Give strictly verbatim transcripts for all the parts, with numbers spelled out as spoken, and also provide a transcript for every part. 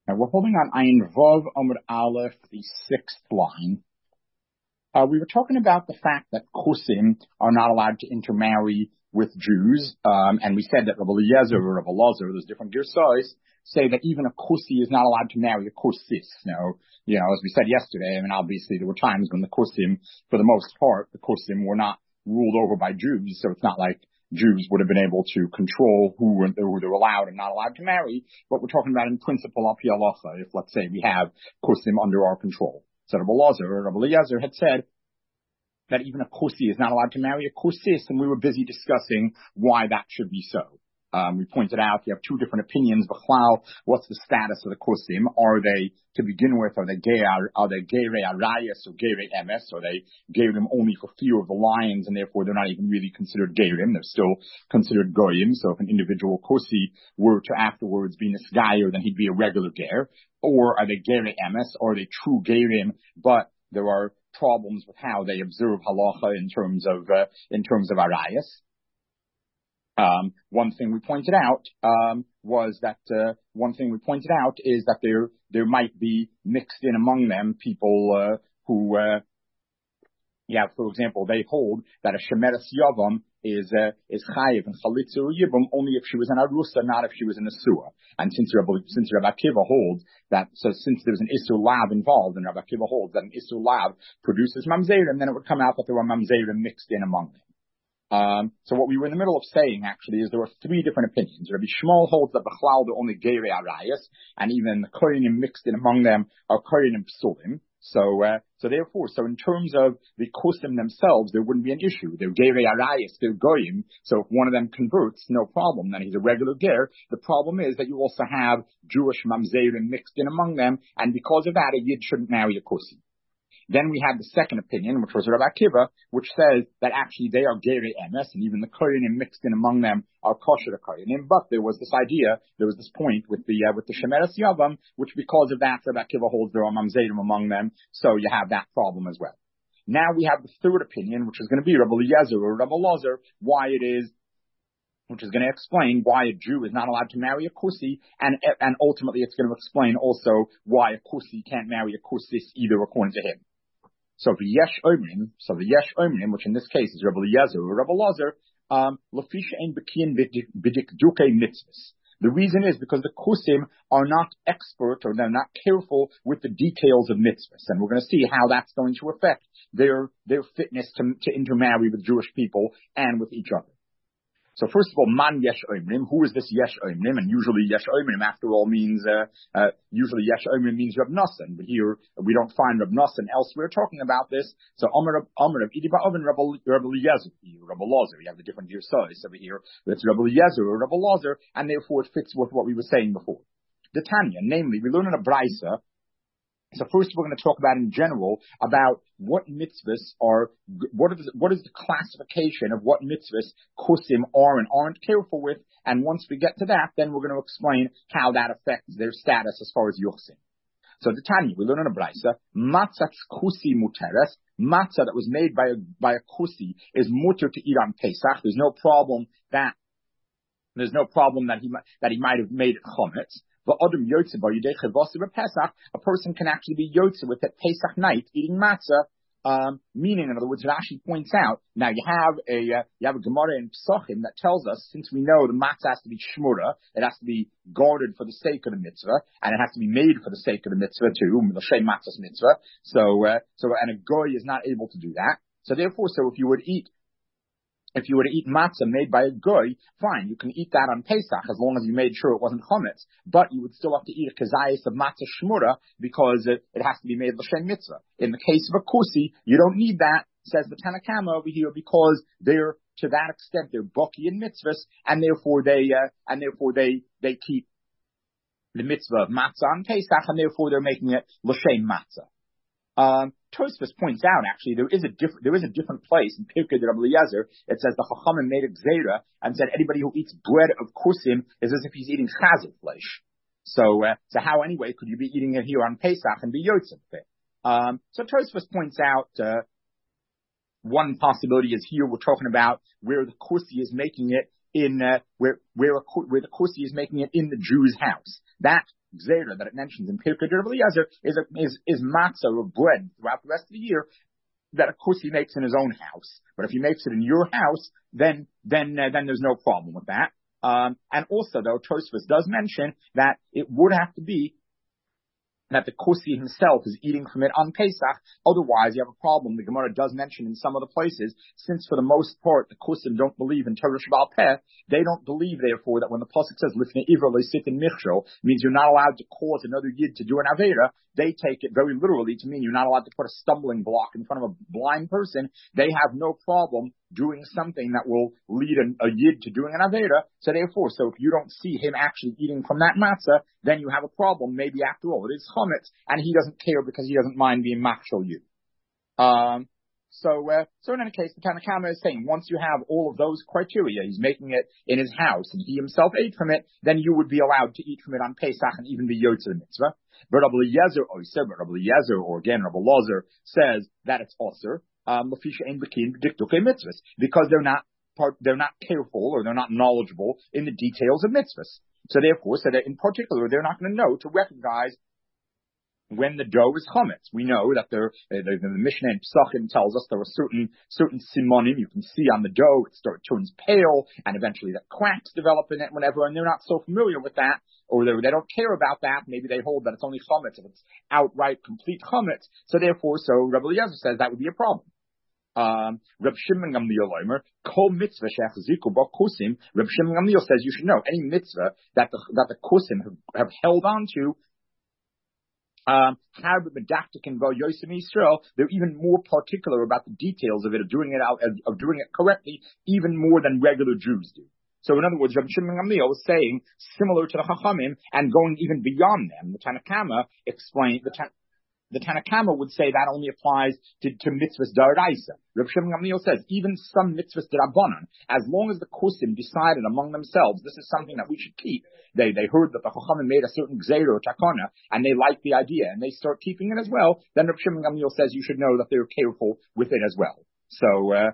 Now we're holding on Ayin Vav Amud Aleph, the sixth line. Uh, we were talking about the fact that Kusim are not allowed to intermarry with Jews, um, and we said that Rabbi Eliezer or Rabbi Lazar, there's different girsais, say that even a Kusi is not allowed to marry a Kursis. Now, you know, as we said yesterday, I mean, obviously there were times when the Kusim, for the most part, the Kusim were not ruled over by Jews, so it's not like Jews would have been able to control who, who they were allowed and not allowed to marry, but we're talking about in principle al pi halacha, if let's say we have Kusim under our control. So Rabbi Lazar or Rabbi Eliezer had said that even a Kusi is not allowed to marry a Kursis, and we were busy discussing why that should be so. Um, we pointed out you have two different opinions. B'chlal, what's the status of the Kusim? Are they, to begin with, are they gay, are they geirei arayas or geirei emes? Are they geirim only for fear of the lions, and therefore they're not even really considered geirim? They're still considered goyim. So if an individual Kusi were to afterwards be nisgayer, then he'd be a regular geir. Or are they geirei emes? Or are they true geirim, but there are problems with how they observe halacha in terms of uh, in terms of arayas? Um, one thing we pointed out um, was that uh, one thing we pointed out is that there there might be mixed in among them people uh, who, uh, yeah, for example, they hold that a shemeres yavam is uh, is chayiv and chalitza or yibum only if she was an arusa, not if she was in a suah. And since Rabbi, since Rabbi Akiva holds that, so since there's an isur lav involved, and Rabbi Akiva holds that an isur lav produces mamzerim, then it would come out that there were mamzerim mixed in among them. Um, so what we were in the middle of saying actually is there were three different opinions. Rabbi Shmuel holds that b'chlal they're only geirei arayas, and even the koyanim mixed in among them are koyanim psulim. So, uh, so therefore, so in terms of the kusim themselves, there wouldn't be an issue. They're geirei arayas, they're goyim. So if one of them converts, no problem. Then he's a regular ger. The problem is that you also have Jewish mamzerim mixed in among them, and because of that, a yid shouldn't marry a kusim. Then we have the second opinion, which was Rabbi Akiva, which says that actually they are geirei emes, and even the koyanim mixed in among them are kosher koyanim. But there was this idea, there was this point with the uh, with the shemeres yavam, which because of that, Rabbi Akiva holds there are mamzerim among them, so you have that problem as well. Now we have the third opinion, which is going to be Rabbi Eliezer or Rabbi Lazar, why it is, which is going to explain why a Jew is not allowed to marry a Kusi, and and ultimately it's going to explain also why a Kusi can't marry a Kursis either according to him. So the Yesh Omrim, so the Yesh Omrim, which in this case is Rabbi Eliezer or Rabbi Lazar, um, Lafisha ein bekiin b'dikdukei mitzvahs. The reason is because the Kusim are not expert, or they're not careful with the details of mitzvahs, and we're going to see how that's going to affect their their fitness to, to intermarry with Jewish people and with each other. So first of all, man yesh omrim. Who is this yesh omrim? And usually yesh omrim, after all, means uh, uh, usually yesh omrim means Rab Nosson. But here we don't find Rab Nosson elsewhere talking about this. So Amar Amar of Idiba Oven Rab Eliezer, Rab Lazar. We have the different girsais over here. It's Rab Eliezer or Rab Lazar, and therefore it fits with what we were saying before. The Tanya, namely, we learn in a brisa. So first we're going to talk about in general about what mitzvahs are, what is, what is the classification of what mitzvahs kusim are and aren't careful with, and once we get to that, then we're going to explain how that affects their status as far as yuchsim. So the Tanya, we learn in a brisa, matzah kusi muteres, matzah that was made by a, by a kusi is muter to eat on Pesach. There's no problem that, there's no problem that he, that he might have made it chometz. A person can actually be yotze with at Pesach night eating matzah, um, meaning, in other words, Rashi points out, now you have a, uh, you have a Gemara in Pesachim that tells us, since we know the matzah has to be shmura, it has to be guarded for the sake of the mitzvah, and it has to be made for the sake of the mitzvah too, the shem matzah's mitzvah, so, uh, so, and a goy is not able to do that. So therefore, so if you would eat If you were to eat matzah made by a goy, fine, you can eat that on Pesach as long as you made sure it wasn't chometz. But you would still have to eat a kazayis of matzah shmura because it, it has to be made l'shem mitzvah. In the case of a kusi, you don't need that, says the Tanna Kama over here, because they're, to that extent, they're baki in mitzvahs, and therefore they, uh, and therefore they, they keep the mitzvah of matzah on Pesach, and therefore they're making it l'shem matzah. Um, Tosfos points out, actually, there is a different, there is a different place in Pirkei de Rabbi Eliezer. It says the Chachamim made a gzeira and said anybody who eats bread of kusim is as if he's eating chazer flesh. So, uh, so how anyway could you be eating it here on Pesach and be yotzei with it? Um, so Tosfos points out, uh, one possibility is here we're talking about where the kusi is making it in, uh, where, where, a, where the kusi is making it in the Jew's house. That Zera that it mentions in Pirkei Rabbi Eliezer is, a, is, is matzah or bread throughout the rest of the year that of course he makes in his own house. But if he makes it in your house, then, then, uh, then there's no problem with that. Um, and also though, Tosfos does mention that it would have to be that the Kusi himself is eating from it on Pesach. Otherwise, you have a problem. The Gemara does mention in some other places, since for the most part, the Kusim don't believe in Torah Sheba'al Peh, they don't believe, therefore, that when the Pasuk says, Lifnei Ivra Le'sit in Michshol, means you're not allowed to cause another Yid to do an Avera. They take it very literally to mean you're not allowed to put a stumbling block in front of a blind person. They have no problem doing something that will lead a, a Yid to doing an Avera. So therefore, so if you don't see him actually eating from that matzah, then you have a problem. Maybe after all, it is Chometz, and he doesn't care because he doesn't mind being Machshol you. Um, so, uh, so in any case, the Tanna Kamma is saying, once you have all of those criteria, he's making it in his house, and he himself ate from it, then you would be allowed to eat from it on Pesach and even be Yotzer Mitzvah. But Rabbi Eliezer, or he said, but Rabbi Eliezer, or again, Rabbi Lozer says that it's Osir, um, because they're not part, they're not careful or they're not knowledgeable in the details of mitzvahs. So therefore, so that in particular, they're not going to know to recognize when the dough is chametz. We know that there, the, the, the Mishnah in Pesachim tells us there are certain, certain simonim you can see on the dough. It starts, turns pale, and eventually the cracks develop in it, whatever, and they're not so familiar with that, or they, they don't care about that. Maybe they hold that it's only chametz if it's outright complete chametz. So therefore, so Rabbi Eliezer says that would be a problem. Um, Reb Shimon Gamliel Omer, Kol mitzvah she'achziku ba kusim. Reb Shimon Gamliel says you should know any mitzvah that the that the kusim have, have held on to. Um, they're even more particular about the details of it, of doing it out, of, of doing it correctly, even more than regular Jews do. So in other words, Reb Shimon Gamliel is saying similar to the Chachamim and going even beyond them. The Tanna Kamma explained the Tan- The Tanna Kamma would say that only applies to, to mitzvahs d'oraisa. Reb Shimon Gamliel says even some mitzvahs d'rabbanan, as long as the kusim decided among themselves, this is something that we should keep. They they heard that the Chachamim made a certain gzeira or takana, and they like the idea, and they start keeping it as well. Then Reb Shimon Gamliel says you should know that they're careful with it as well. So. Uh,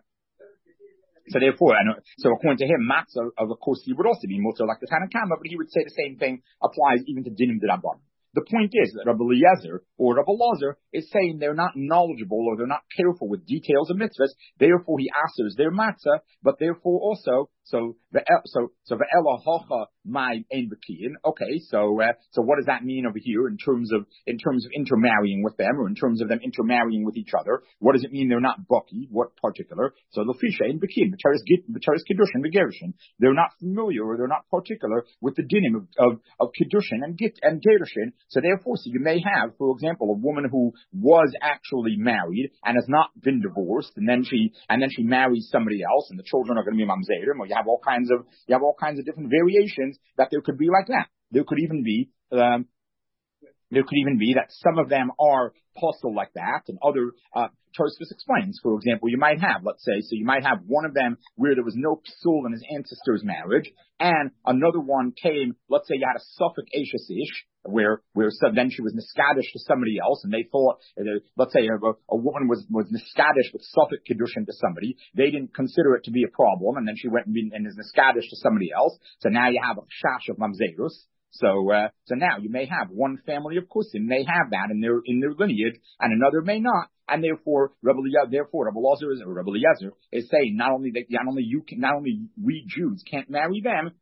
So therefore, and so according to him, matzah of a kusi would also be mutter like the Tanna Kamma, but he would say the same thing applies even to dinim d'rabbanan. The point is that Rabbi Eliezer or Rabbi Lozer is saying they're not knowledgeable or they're not careful with details of mitzvahs. Therefore, he answers their matzah, but therefore also so the so so the ela hocha my ein b'kiyin. Okay, so uh, so what does that mean over here in terms of in terms of intermarrying with them or in terms of them intermarrying with each other? What does it mean they're not baki? What particular? So lefisha ein b'kiyin b'teres git b'teres kiddushin b'gerushin. They're not familiar or they're not particular with the dinim of of, of kiddushin and git and gerushin. So therefore, so you may have, for example, a woman who was actually married and has not been divorced, and then she and then she marries somebody else, and the children are going to be mamzerim, or you have all kinds of you have all kinds of different variations that there could be like that. There could even be um, there could even be that some of them are postal like that, and other uh, Tosfos explains. For example, you might have, let's say, so you might have one of them where there was no psul in his ancestor's marriage, and another one came. Let's say you had a Suffolk Ashes ish. Where, where so then she was niskadish to somebody else, and they thought, uh, let's say a, a woman was, was niskadish with Suffolk Kiddushin to somebody. They didn't consider it to be a problem, and then she went and, be, and is niskadish to somebody else. So now you have a shash of mamzerus. So, uh, so now you may have one family of kusim may have that in their, in their lineage, and another may not. And therefore, Rabbi therefore, Rabbi Eliezer is, or Rabbi Eliezer is saying not only that, not only you can, not only we Jews can't marry them,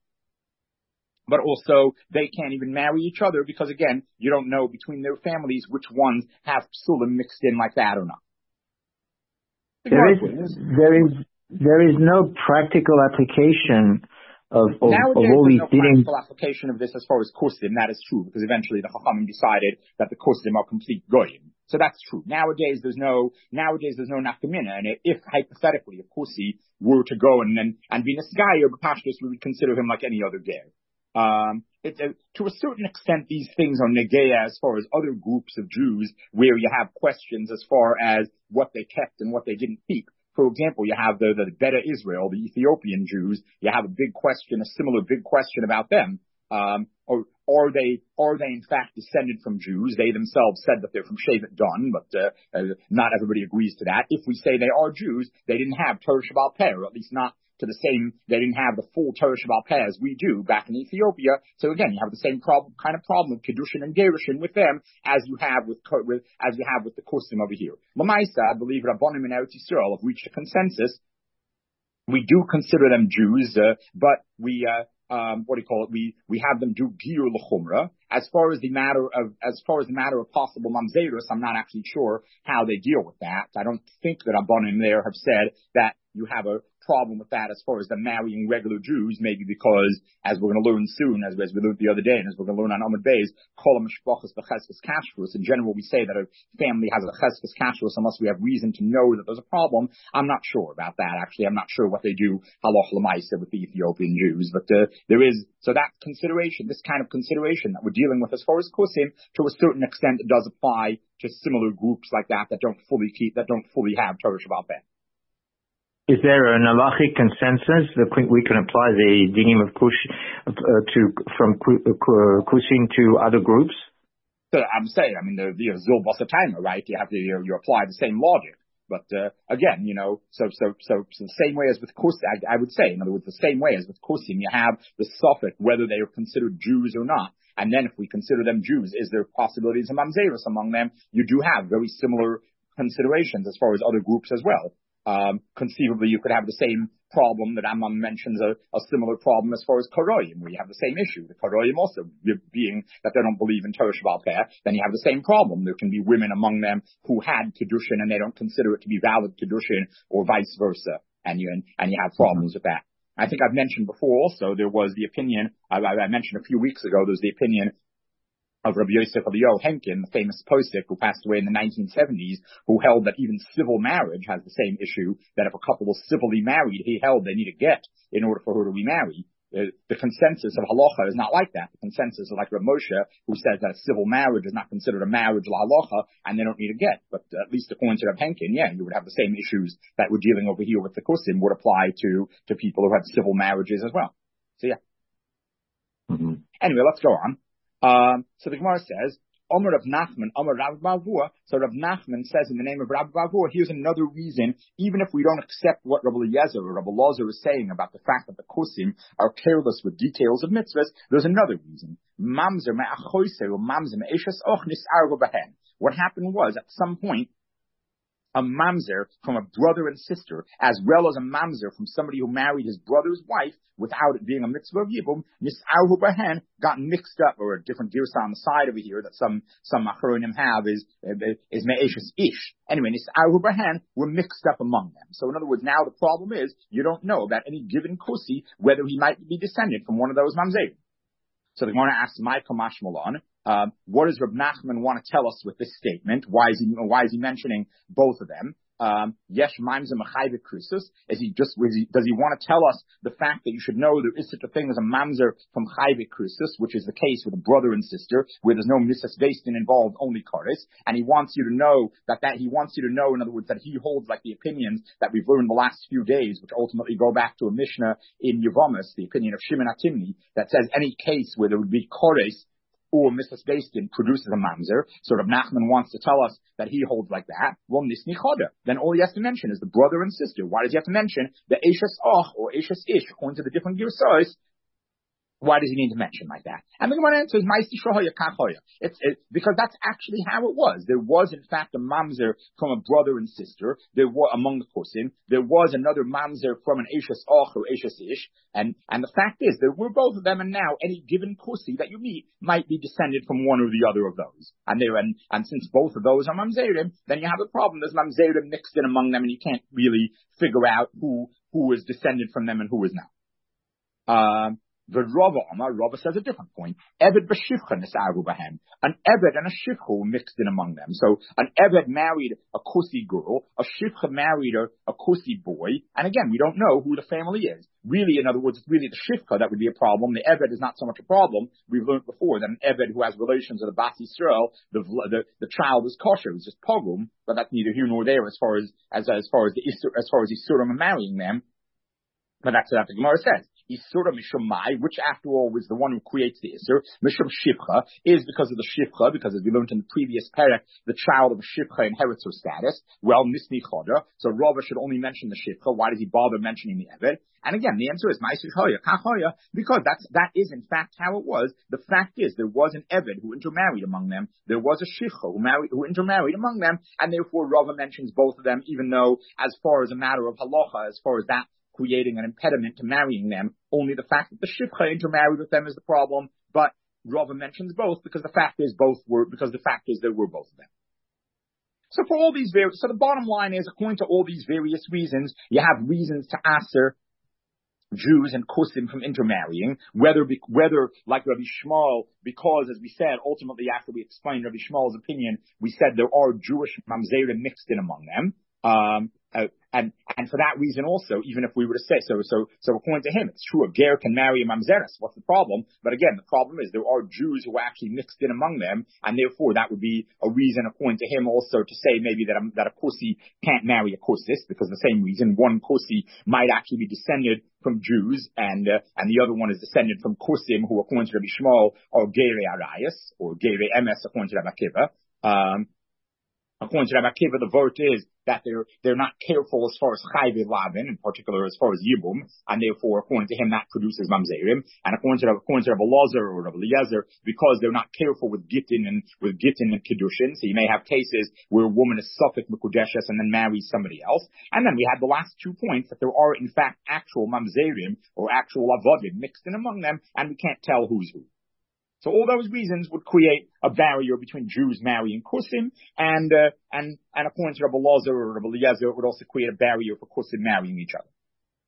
but also they can't even marry each other because, again, you don't know between their families which ones have psulim mixed in like that or not. There is, there is, there is no practical application of, of, Nowadays, of all these there's no things. practical application of this as far as kusim. That is true because eventually the Chachamim decided that the kusim are complete goyim. So that's true. Nowadays, there's no, nowadays, there's no nafkamina. And if, hypothetically, a kusi were to go and, and, and be nisgayer, but pashtus, we would consider him like any other ger. Um, it, uh, to a certain extent, these things are negeya as far as other groups of Jews where you have questions as far as what they kept and what they didn't keep. For example, you have the, the Beta Israel, the Ethiopian Jews. You have a big question, a similar big question about them. Um, or are they, are they in fact descended from Jews? They themselves said that they're from Shevet Dan, but uh, uh, not everybody agrees to that. If we say they are Jews, they didn't have Torah Sheba'al Peh, or at least not to the same, they didn't have the full Torah Sheba'al Peh as we do back in Ethiopia. So again, you have the same problem, kind of problem of Kedushin and Gerushin with them as you have with, with as you have with the Kusim over here. Lamaisa, I believe Rabbanim in Eretz Yisrael have reached a consensus. We do consider them Jews, uh, but we, uh, um, what do you call it? We, we have them do Giyur L'chumra. As far as the matter of, as far as the matter of possible Mamzerus, I'm not actually sure how they deal with that. I don't think that Rabbanim there have said that you have a problem with that as far as the marrying regular Jews, maybe because, as we're going to learn soon, as, as we learned the other day, and as we're going to learn on Amud Beis, Kol HaMishpachas B'Cheskes Kashrus. In general, we say that a family has a Cheskes Kashrus unless we have reason to know that there's a problem. I'm not sure about that, actually. I'm not sure what they do, Halach L'maisa, with the Ethiopian Jews, but uh, there is, so that consideration, this kind of consideration that we're dealing with as far as Kusim, to a certain extent, it does apply to similar groups like that that don't fully keep, that don't fully have Torah Sheba'al Peh. Is there an halachic consensus that we can apply the dinim of Kush uh, to from Kushing to other groups? So I'm saying, I mean, the the Zil Basataimer, right? You have to you, you apply the same logic, but uh, again, you know, so so so, so the same way as with Kusim, I, I would say, in other words, the same way as with Kusim, you have the suffix whether they are considered Jews or not, and then if we consider them Jews, is there possibilities of mamzerus among them? You do have very similar considerations as far as other groups as well. Um, conceivably, you could have the same problem that Ammon mentions, a, a similar problem as far as Karoyim, where you have the same issue. The Karoyim also being that they don't believe in Torah Sheba'al Peh, then you have the same problem. There can be women among them who had Kedushin and they don't consider it to be valid Kedushin, or vice versa, and you and, and you have problems with that. I think I've mentioned before also, there was the opinion, I, I mentioned a few weeks ago, there's the opinion of Rabbi Yosef Eliyahu Henkin, the famous posek who passed away in the nineteen seventies, who held that even civil marriage has the same issue, that if a couple was civilly married, he held they need a get in order for her to remarry. The, the consensus of halacha is not like that. The consensus is like Rav Moshe, who says that a civil marriage is not considered a marriage la halacha, and they don't need a get. But uh, at least according to Rav Henkin, yeah, you would have the same issues that we're dealing over here with the Kusim would apply to, to people who have civil marriages as well. So yeah. Mm-hmm. Anyway, let's go on. Um, so the Gemara says, Omer Rav Nachman, Omer Rav Bavua. So Rav Nachman says in the name of Rav Bavua, here's another reason, even if we don't accept what Rav Eliezer or Rav Elazar is saying about the fact that the Kusim are careless with details of mitzvahs, there's another reason. Mamzer me'achoise or mamzer me'eshes och nis'ar b'hen. What happened was, at some point, a mamzer from a brother and sister, as well as a mamzer from somebody who married his brother's wife without it being a mitzvah of yibum, nis'aru b'hen, got mixed up, or a different girsa on the side over here that some some achronim have is is me'eshes ish. Anyway, nis'aru b'hen were mixed up among them. So in other words, now the problem is you don't know about any given kusi whether he might be descended from one of those mamzerim. So the Gemara asks, "My kamash malon." Um, what does Reb Nachman want to tell us with this statement? Why is he, why is he mentioning both of them? Um, Yesh Maimza Machayvik Krusus. Is he just, is he, does he want to tell us the fact that you should know there is such a thing as a Mamzer from Chayvik Krusus, which is the case with a brother and sister, where there's no Misas Vestin involved, only Kares, and he wants you to know that, that, he wants you to know, in other words, that he holds like the opinions that we've learned the last few days, which ultimately go back to a Mishnah in Yevamis, the opinion of Shimon HaTimni, that says any case where there would be Kares, or Misas Vestin produces a mamzer, so Rav Nachman wants to tell us that he holds like that. Well, nisni choda. Then all he has to mention is the brother and sister. Why does he have to mention the Eishes Och or Eishes Ish, according to the different girsos? Why does he need to mention like that? And the Gemara answers, it's it, because that's actually how it was. There was, in fact, a mamzer from a brother and sister. There were among the Kusim. There was another mamzer from an Eishes Och or Eishes Ish. And, and the fact is, there were both of them, and now any given Kusi that you meet might be descended from one or the other of those. And there, and, and since both of those are mamzerim, then you have a problem. There's mamzerim mixed in among them, and you can't really figure out who, who is descended from them and who is not. Um, The Rava Amar, Rava says a different point. Eved b'shivcha nis'aru b'hem. An Eved and a shivcha mixed in among them. So an Eved married a Kusi girl, a shivcha married a, a Kusi boy, and again, we don't know who the family is. Really, in other words, it's really the shivcha that would be a problem. The Eved is not so much a problem. We've learned before that an Eved who has relations with a Bas Yisrael, the, the, the child is kosher, it's just pogrom, but that's neither here nor there as far as, as, as far as the, as far as Isurim marrying them. But that's what the Gemara says. Isura Mishumai, which after all was the one who creates the Isur, Mishum Shivcha, is because of the Shivcha, because as we learned in the previous parak, the child of Shivcha inherits her status. Well, Nisni Choda, so Rava should only mention the Shivcha. Why does he bother mentioning the Eved? And again, the answer is Ma'aseh Choya, Kachoya, because that's, that is in fact how it was. The fact is, there was an Eved who intermarried among them. There was a Shivcha who married, who intermarried among them, and therefore Rava mentions both of them, even though, as far as a matter of halacha, as far as that creating an impediment to marrying them, only the fact that the Shivcha intermarried with them is the problem, but Rava mentions both because the fact is both were, because the fact is there were both of them. So for all these various, so the bottom line is, according to all these various reasons, you have reasons to answer Jews and Kusim from intermarrying, whether, whether, like Rabbi Shmuel, because, as we said, ultimately after we explained Rabbi Shmuel's opinion, we said there are Jewish mamzerim mixed in among them. Um, uh, and, and for that reason also, even if we were to say, so, so, so according to him, it's true, a ger can marry a mamzeres. What's the problem? But again, the problem is there are Jews who are actually mixed in among them, and therefore that would be a reason, according to him, also to say maybe that a, that a kusi can't marry a kusis, because the same reason, one kusi might actually be descended from Jews, and, uh, and the other one is descended from kusim, who according to Rabbi Shmuel are gerei arayas, or gerei emes, according to Rabbi Akiva. Um, According to Rabbi Akiva, the vote is that they're they're not careful as far as chayve lavin, in particular as far as yibum, and therefore, according to him, that produces mamzerim. And according to according to Rabbi Lazar or Rabbi Eliezer, because they're not careful with gittin and with gittin and kiddushin, so you may have cases where a woman is suffik mekudeshes and then marries somebody else. And then we had the last two points that there are in fact actual mamzerim or actual avodim mixed in among them, and we can't tell who's who. So all those reasons would create a barrier between Jews marrying Kusim, and uh, and and according to Rabbi Lazar or Rabbi Eliezer, it would also create a barrier for Kusim marrying each other.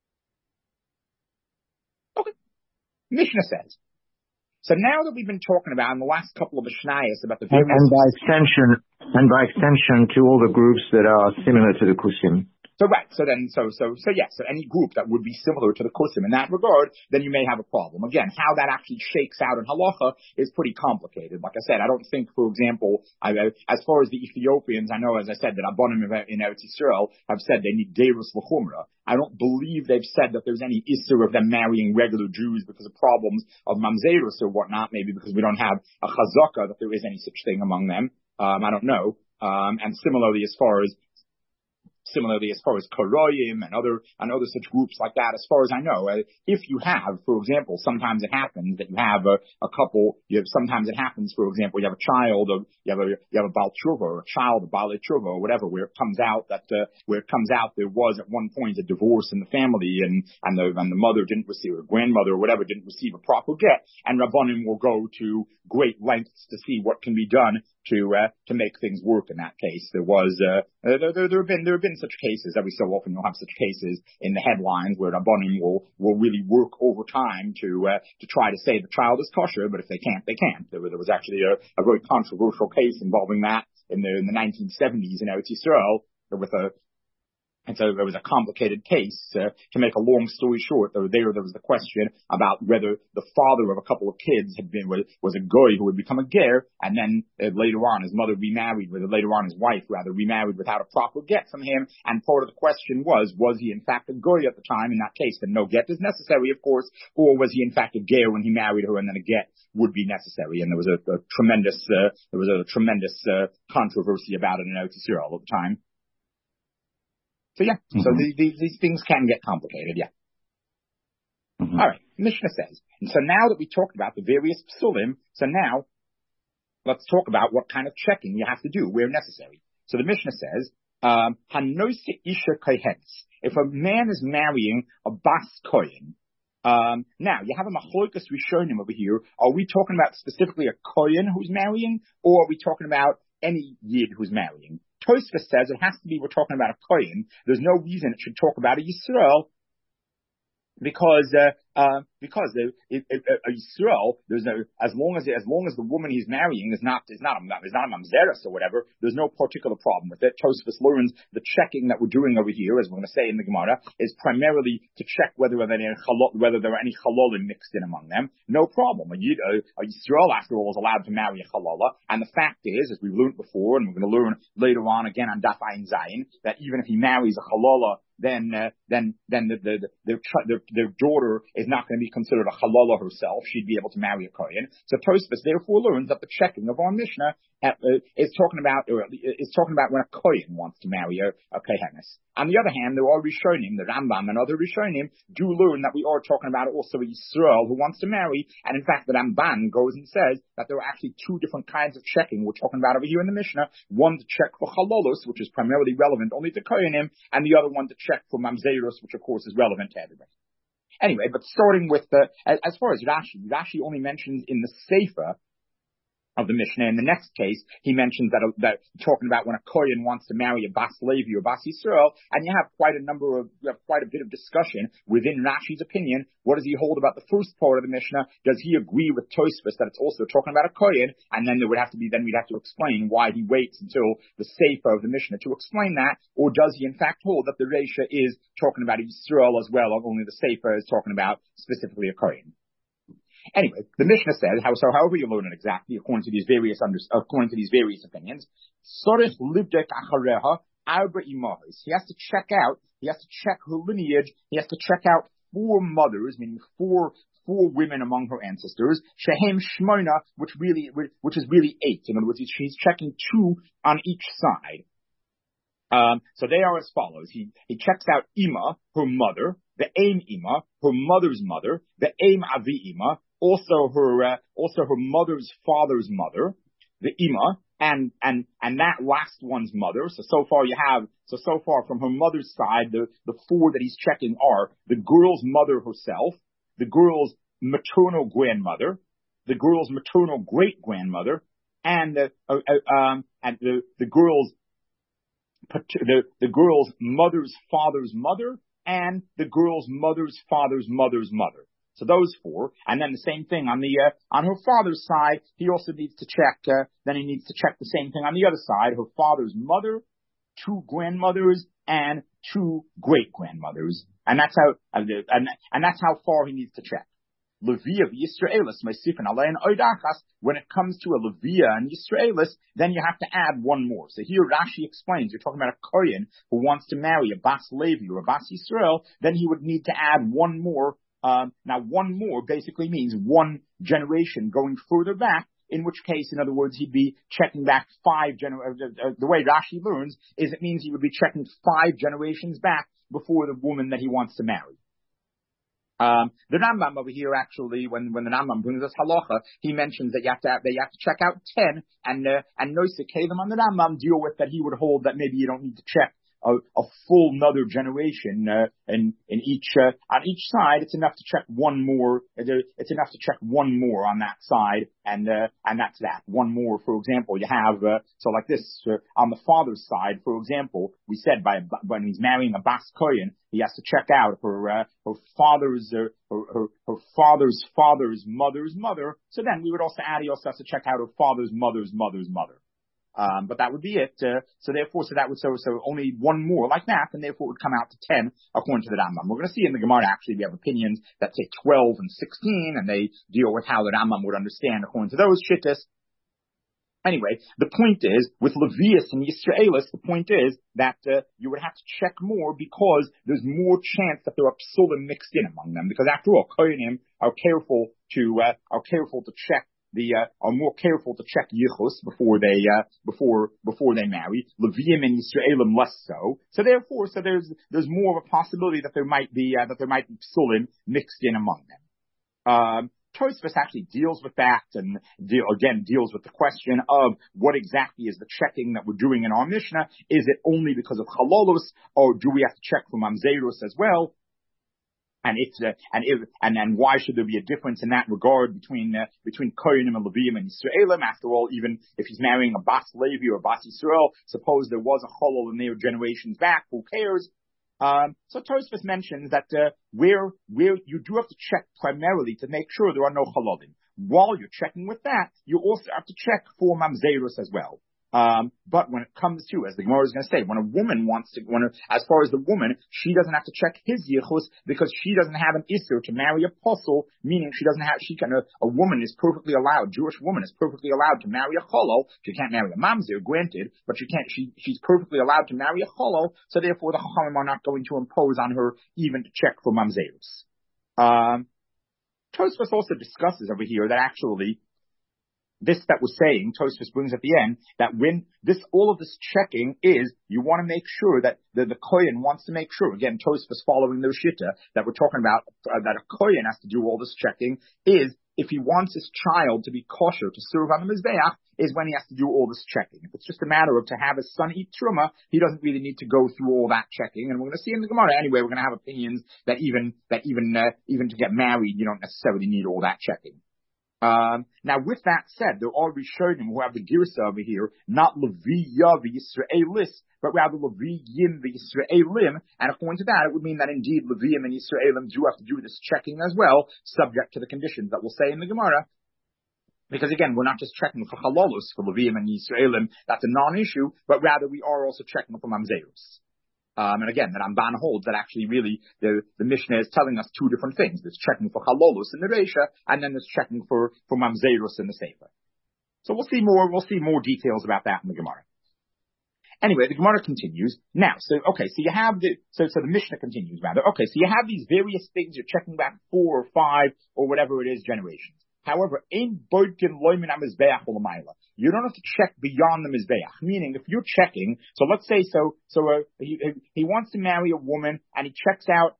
Okay, Mishnah says. So now that we've been talking about in the last couple of Mishnayos about the various and, and by extension, and by extension to all the groups that are similar to the Kusim. So right, so then, so, so, so yes, so any group that would be similar to the Kusim in that regard, then you may have a problem. Again, how that actually shakes out in halacha is pretty complicated. Like I said, I don't think, for example, I, as far as the Ethiopians, I know, as I said, that Abonim in Eretz Yisrael have said they need derus l'chumra. I don't believe they've said that there's any issur of them marrying regular Jews because of problems of mamzerus or whatnot, maybe because we don't have a chazaka that there is any such thing among them. Um, I don't know. Um, and similarly, as far as Similarly, as far as Koroyim and other and other such groups like that, as far as I know, uh, if you have, for example, sometimes it happens that you have a, a couple. You have, sometimes it happens, for example, you have a child of you have a you have a Baal Tshuva or a child of Baal Tshuva or whatever, where it comes out that uh, where it comes out there was at one point a divorce in the family, and and the and the mother didn't receive, or grandmother or whatever didn't receive a proper get, and Rabbanim will go to great lengths to see what can be done to uh, to make things work in that case. There was uh, there, there, there have been there have been such cases. Every so often you'll have such cases in the headlines where Rabbanim will will really work overtime to uh, to try to say the child is kosher, but if they can't, they can't. There, there was actually a, a very controversial case involving that in the in the nineteen seventies in Eretz Yisrael with a. And so it was a complicated case. Uh, to make a long story short, there, there, there was the question about whether the father of a couple of kids had been was, was a goy who had become a ger, and then uh, later on his mother remarried, with later on his wife rather remarried without a proper get from him. And part of the question was, was he in fact a goy at the time? In that case, then no get is necessary, of course, or was he in fact a ger when he married her, and then a get would be necessary? And there was a, a tremendous, uh, there was a tremendous uh, controversy about it in Eretz Yisrael at the time. So yeah, mm-hmm. so the, the, these things can get complicated, yeah. Mm-hmm. All right, Mishnah says, and so now that we talked about the various psulim, so now let's talk about what kind of checking you have to do where necessary. So the Mishnah says, um, Hanosi isha kohenes. If a man is marrying a bas kohen, um, now you have a machlokas rishonim over here. Are we talking about specifically a kohen who's marrying, or are we talking about any yid who's marrying? Tosfos says it has to be, we're talking about a kohen. There's no reason it should talk about a Yisrael, because uh, uh, because the, it, it, a Yisrael, there's no, as long as as long as the woman he's marrying is not is not a, is not a mamzeres or whatever, there's no particular problem with it. Tosfos learns the checking that we're doing over here, as we're going to say in the Gemara, is primarily to check whether whether there are, whether there are any chalolim mixed in among them. No problem. A, a, a Yisrael, after all, is allowed to marry a chalola, and the fact is, as we've learned before, and we're going to learn later on again on Daf Ayin Zayin, that even if he marries a chalola then uh, then then the, the, the, the, their daughter is not going to be considered a halala herself. She'd be able to marry a kohen. So Tosfos therefore learns that the checking of our Mishnah uh, is talking about or is talking about when a kohen wants to marry a, a kohenes. On the other hand, there are Rishonim, the Rambam and other Rishonim do learn that we are talking about also a Yisrael who wants to marry, and in fact the Ramban goes and says that there are actually two different kinds of checking we're talking about over here in the Mishnah. One to check for halalos, which is primarily relevant only to kohenim, and the other one to check for mamzeros, which of course is relevant to everybody. Anyway, but starting with the, as, as far as Rashi, Rashi only mentions in the Sefer of the Mishnah. In the next case, he mentions that, uh, that talking about when a kohen wants to marry a bas Levi or bas Yisrael, and you have quite a number of, you have quite a bit of discussion within Rashi's opinion. What does he hold about the first part of the Mishnah? Does he agree with Tosfos that it's also talking about a kohen? And then there would have to be, then we'd have to explain why he waits until the Sefer of the Mishnah to explain that, or does he in fact hold that the Reisha is talking about a Yisrael as well, or only the Sefer is talking about specifically a kohen? Anyway, the Mishnah says, how, so however you learn it exactly, according to these various under, according to these various opinions, Sorech libdek achareha arba imahos. He has to check out, he has to check her lineage, he has to check out four mothers, meaning four, four women among her ancestors, shehem shmoina, which really, which is really eight. In other words, she's checking two on each side. Um, so they are as follows. He, he checks out Ima, her mother, the Aim Ima, her mother's mother, the Aim Avi Ima, also her, uh, also her mother's father's mother, the Ima, and, and, and that last one's mother. So, so far you have, so, so far from her mother's side, the, the four that he's checking are the girl's mother herself, the girl's maternal grandmother, the girl's maternal great grandmother, and the, uh, uh, um, and the, the girl's, the, the girl's mother's father's mother, and the girl's mother's father's mother's mother. So those four, and then the same thing on the uh, on her father's side. He also needs to check. Uh, then he needs to check the same thing on the other side. Her father's mother, two grandmothers, and two great grandmothers, and that's how uh, and and that's how far he needs to check. Levia Yisraelis, Meisifin Alain Oidachas. When it comes to a Levia and Yisraelis, then you have to add one more. So here Rashi explains, you're talking about a kohen who wants to marry a bas Levi or a bas Yisrael, then he would need to add one more. Um, now, one more basically means one generation going further back, in which case, in other words, he'd be checking back five generations. Uh, uh, the way Rashi learns is it means he would be checking five generations back before the woman that he wants to marry. Um, the Rambam over here actually, when, when the Rambam brings us halacha, he mentions that you have to have, that you have to check out ten, and, uh, and Noisek Kalim on the Rambam deal with that he would hold that maybe you don't need to check A, a full another generation, uh, in, in each, uh, on each side, it's enough to check one more, it's enough to check one more on that side, and, uh, and that's that. One more, for example, you have, uh, so like this, uh, on the father's side, for example, we said by, when he's marrying a bas kohen, he has to check out her, uh, her father's, uh, her, her, her father's father's mother's mother, so then we would also add, he also has to check out her father's mother's mother's mother. Um, but that would be it. Uh, so therefore, so that would, so, so only one more like that, and therefore it would come out to ten according to the Rambam. We're going to see in the Gemara actually we have opinions that say twelve and sixteen, and they deal with how the Rambam would understand according to those shittas. Anyway, the point is, with Levius and Yisraelis, the point is that uh, you would have to check more because there's more chance that there are psulim mixed in among them. Because after all, kohenim are careful to uh, are careful to check. The uh, are more careful to check yichus before they uh, before before they marry. Leviim and Yisraelim less so. So therefore, so there's there's more of a possibility that there might be uh, that there might be psulim mixed in among them. Um, Tosfos actually deals with that, and deal, again deals with the question of what exactly is the checking that we're doing in our Mishnah. Is it only because of halalos, or do we have to check for mamzeros as well? And it's uh, and if, and and why should there be a difference in that regard between uh, between Kohanim and Leviim and Yisraelim? After all, even if he's marrying a bas Levi or a bas Yisrael, suppose there was a cholol in their generations back, who cares? Um, so Tosfos mentions that uh, where where you do have to check primarily to make sure there are no chololim. While you're checking with that, you also have to check for mamzerus as well. Um, but when it comes to, as the Gemara is going to say, when a woman wants to, when a, as far as the woman, she doesn't have to check his yichus because she doesn't have an issur to marry a posel, meaning she doesn't have, she can, a, a woman is perfectly allowed, Jewish woman is perfectly allowed to marry a cholol. She can't marry a mamzer, granted, but she can't, she, she's perfectly allowed to marry a cholol, so therefore the chachamim are not going to impose on her even to check for mamzerus. Um, Tosfos also discusses over here that actually, this that was saying, Tosfos brings at the end, that when this, all of this checking is, you want to make sure that the, the kohen wants to make sure, again, Tosfos following the Shita that we're talking about, uh, that a kohen has to do all this checking, is if he wants his child to be kosher, to serve on the Mizbeach, is when he has to do all this checking. If it's just a matter of to have his son eat truma, he doesn't really need to go through all that checking. And we're going to see in the Gemara anyway, we're going to have opinions that even, that even, uh, even to get married, you don't necessarily need all that checking. Um, now, with that said, there are Rishonim who have the Girsa over here, not Leviya v'Yisraelis, but rather Leviyim v'Yisraelim, and according to that, it would mean that indeed Leviyim and Yisraelim do have to do this checking as well, subject to the conditions that we'll say in the Gemara. Because again, we're not just checking for Halolus, for Leviyim and Yisraelim, that's a non-issue, but rather we are also checking for Mamzerus. Um, and again, the Ramban holds that actually really the, the Mishnah is telling us two different things. There's checking for Halolus in the Reisha, and then there's checking for, for Mamzerus in the Sefer. So we'll see more, we'll see more details about that in the Gemara. Anyway, the Gemara continues. Now, so, okay, so you have the, so, so the Mishnah continues rather. Okay, so you have these various things, you're checking back four or five or whatever it is generations. However, in Boidkin Loimin HaMizbeach Olamayla, you don't have to check beyond the Mizbeach. Meaning, if you're checking, so let's say, so, so, uh, he, he wants to marry a woman and he checks out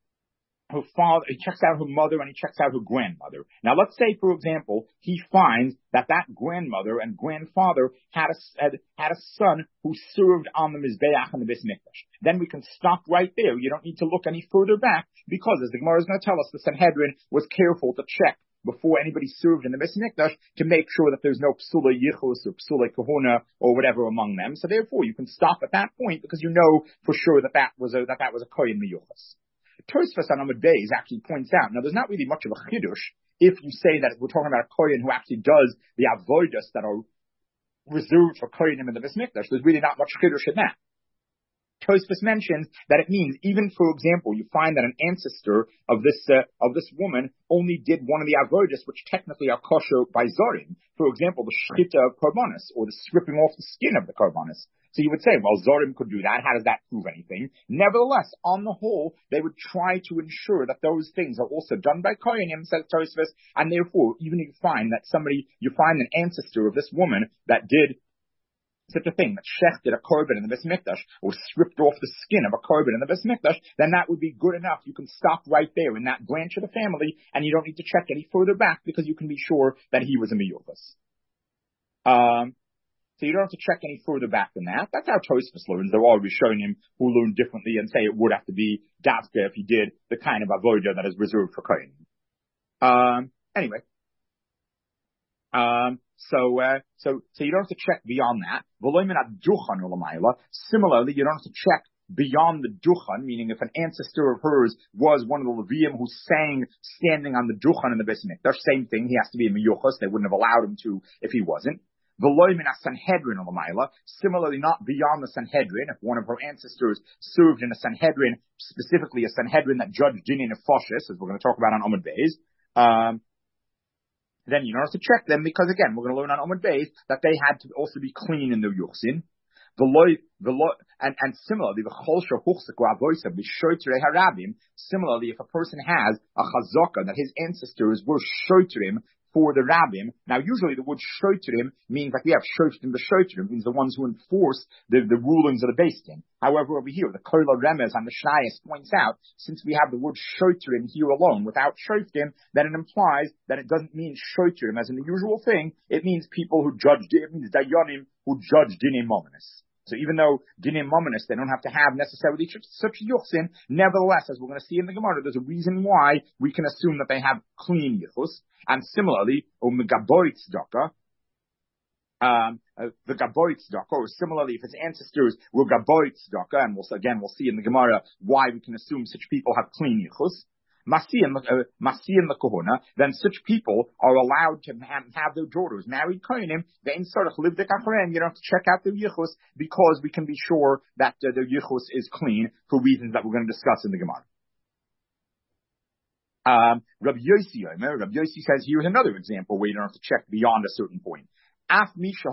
her father, he checks out her mother and he checks out her grandmother. Now let's say, for example, he finds that that grandmother and grandfather had a, had, had a son who served on the Mizbeach and the Beis Mikdash. Then we can stop right there. You don't need to look any further back because, as the Gemara is going to tell us, the Sanhedrin was careful to check before anybody served in the Beis Mikdash to make sure that there's no psula yichus or psula kahuna or whatever among them. So therefore, you can stop at that point because you know for sure that that was a, that that was a kohen miyuchas. Tosfos on Amud Beis actually points out, now there's not really much of a chidush if you say that we're talking about a kohen who actually does the avodas that are reserved for kohenim in the Beis Mikdash. There's really not much chidush in that. Tosfos mentions that it means, even for example, you find that an ancestor of this uh, of this woman only did one of the avodas, which technically are kosher by Zorim. For example, the shchita of korbanos, or the stripping off the skin of the korbanos. So you would say, well, Zorim could do that. How does that prove anything? Nevertheless, on the whole, they would try to ensure that those things are also done by kohenim, says Tosfos, and therefore, even if you find that somebody, you find an ancestor of this woman that did such a thing, that shechted a korban in the Beis Mikdash, or stripped off the skin of a korban in the Beis Mikdash, then that would be good enough. You can stop right there in that branch of the family, and you don't need to check any further back because you can be sure that he was a miyuchas. Um, so you don't have to check any further back than that. That's how Tosfos learns. There are Rishonim who learn differently and say it would have to be dafka if he did the kind of avodah that is reserved for kohen. Um, anyway. Um, so, uh, so, so you don't have to check beyond that. Similarly, you don't have to check beyond the duchan, meaning if an ancestor of hers was one of the Leviyim who sang standing on the duchan in the Beis Mikdash, same thing, he has to be a miyuchas. They wouldn't have allowed him to if he wasn't. Similarly, not beyond the Sanhedrin, if one of her ancestors served in a Sanhedrin, specifically a Sanhedrin that judged dinin of Foshis, as we're going to talk about on Amud Beis, um, then you don't have to check them because, again, we're going to learn on Amud Beis that they had to also be clean in their yuchsin. And, and similarly, similarly, if a person has a chazaka that his ancestors were shoitrim for the rabbim, now usually the word shoitrim means like we have shoitrim, the shoitrim means the ones who enforce the, the rulings of the Beis Din. However, over here, the Kola Remez on the Shnayos points out, since we have the word shoitrim here alone without shoitrim, then it implies that it doesn't mean shoitrim as in the usual thing. It means people who judge, it means dayanim who judge dinim mominus. So even though dinim mominus, they don't have to have necessarily such yuchsin, nevertheless, as we're going to see in the Gemara, there's a reason why we can assume that they have clean yichus. And similarly, or megaboit tzedakah, um, uh, the gaboit tzedakah, or similarly, if his ancestors were gaboit tzedakah, and we'll, again, we'll see in the Gemara why we can assume such people have clean yichus. Masiyan the Kahuna, then such people are allowed to have, have their daughters married Kohanim. They you don't have to check out their yichus because we can be sure that uh, their yichus is clean for reasons that we're going to discuss in the Gemara. Um, Rabbi Yossi, Rabbi Yossi says here's another example where you don't have to check beyond a certain point. Also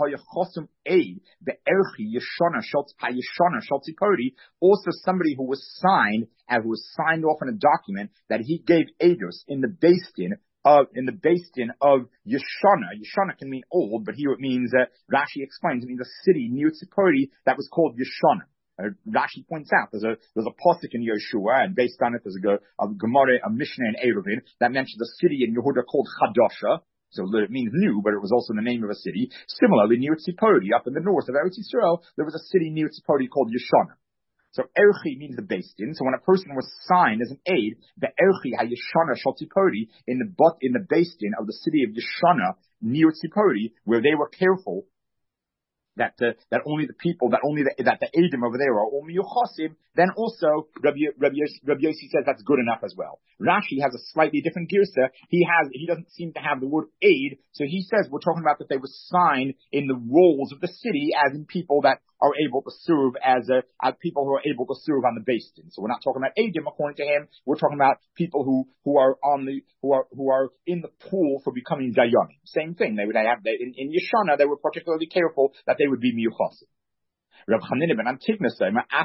somebody who was signed and who was signed off on a document that he gave edus in the Beis Din of in the Beis Din of Yeshana. Yeshana can mean old, but here it means uh, Rashi explains it means a city near Tzipori that was called Yeshana. Uh, Rashi points out there's a there's a pasuk in Yeshua, and based on it there's a, a Gemara, a Mishnah in Eruvin that mentions a city in Yehuda called Chadasha. So it means new, but it was also the name of a city. Similarly, near Tzipori, up in the north of Eretz Yisrael, there was a city near Tzipori called Yeshana. So Erchi means the Beis Din. So when a person was signed as an aid, the Erchi HaYeshana Shal Tzipori in the but in the Beis Din of the city of Yeshana near Tzipori, where they were careful that uh, that only the people that only the, that the Eidim over there are only Yuchasim, then also Rabbi, Rabbi, Rabbi Yossi says that's good enough as well. Rashi has a slightly different girsa. He has he doesn't seem to have the word aid, so he says we're talking about that they were signed in the rolls of the city as in people that are able to serve as a, as people who are able to serve on the Beis Din. So we're not talking about Eidim according to him. We're talking about people who who are on the who are who are in the pool for becoming Dayanim. Same thing. They would have they, in, in Yeshana they were particularly careful that they would be miyuchasim. Reb Chanina ben Antigonus says, Reb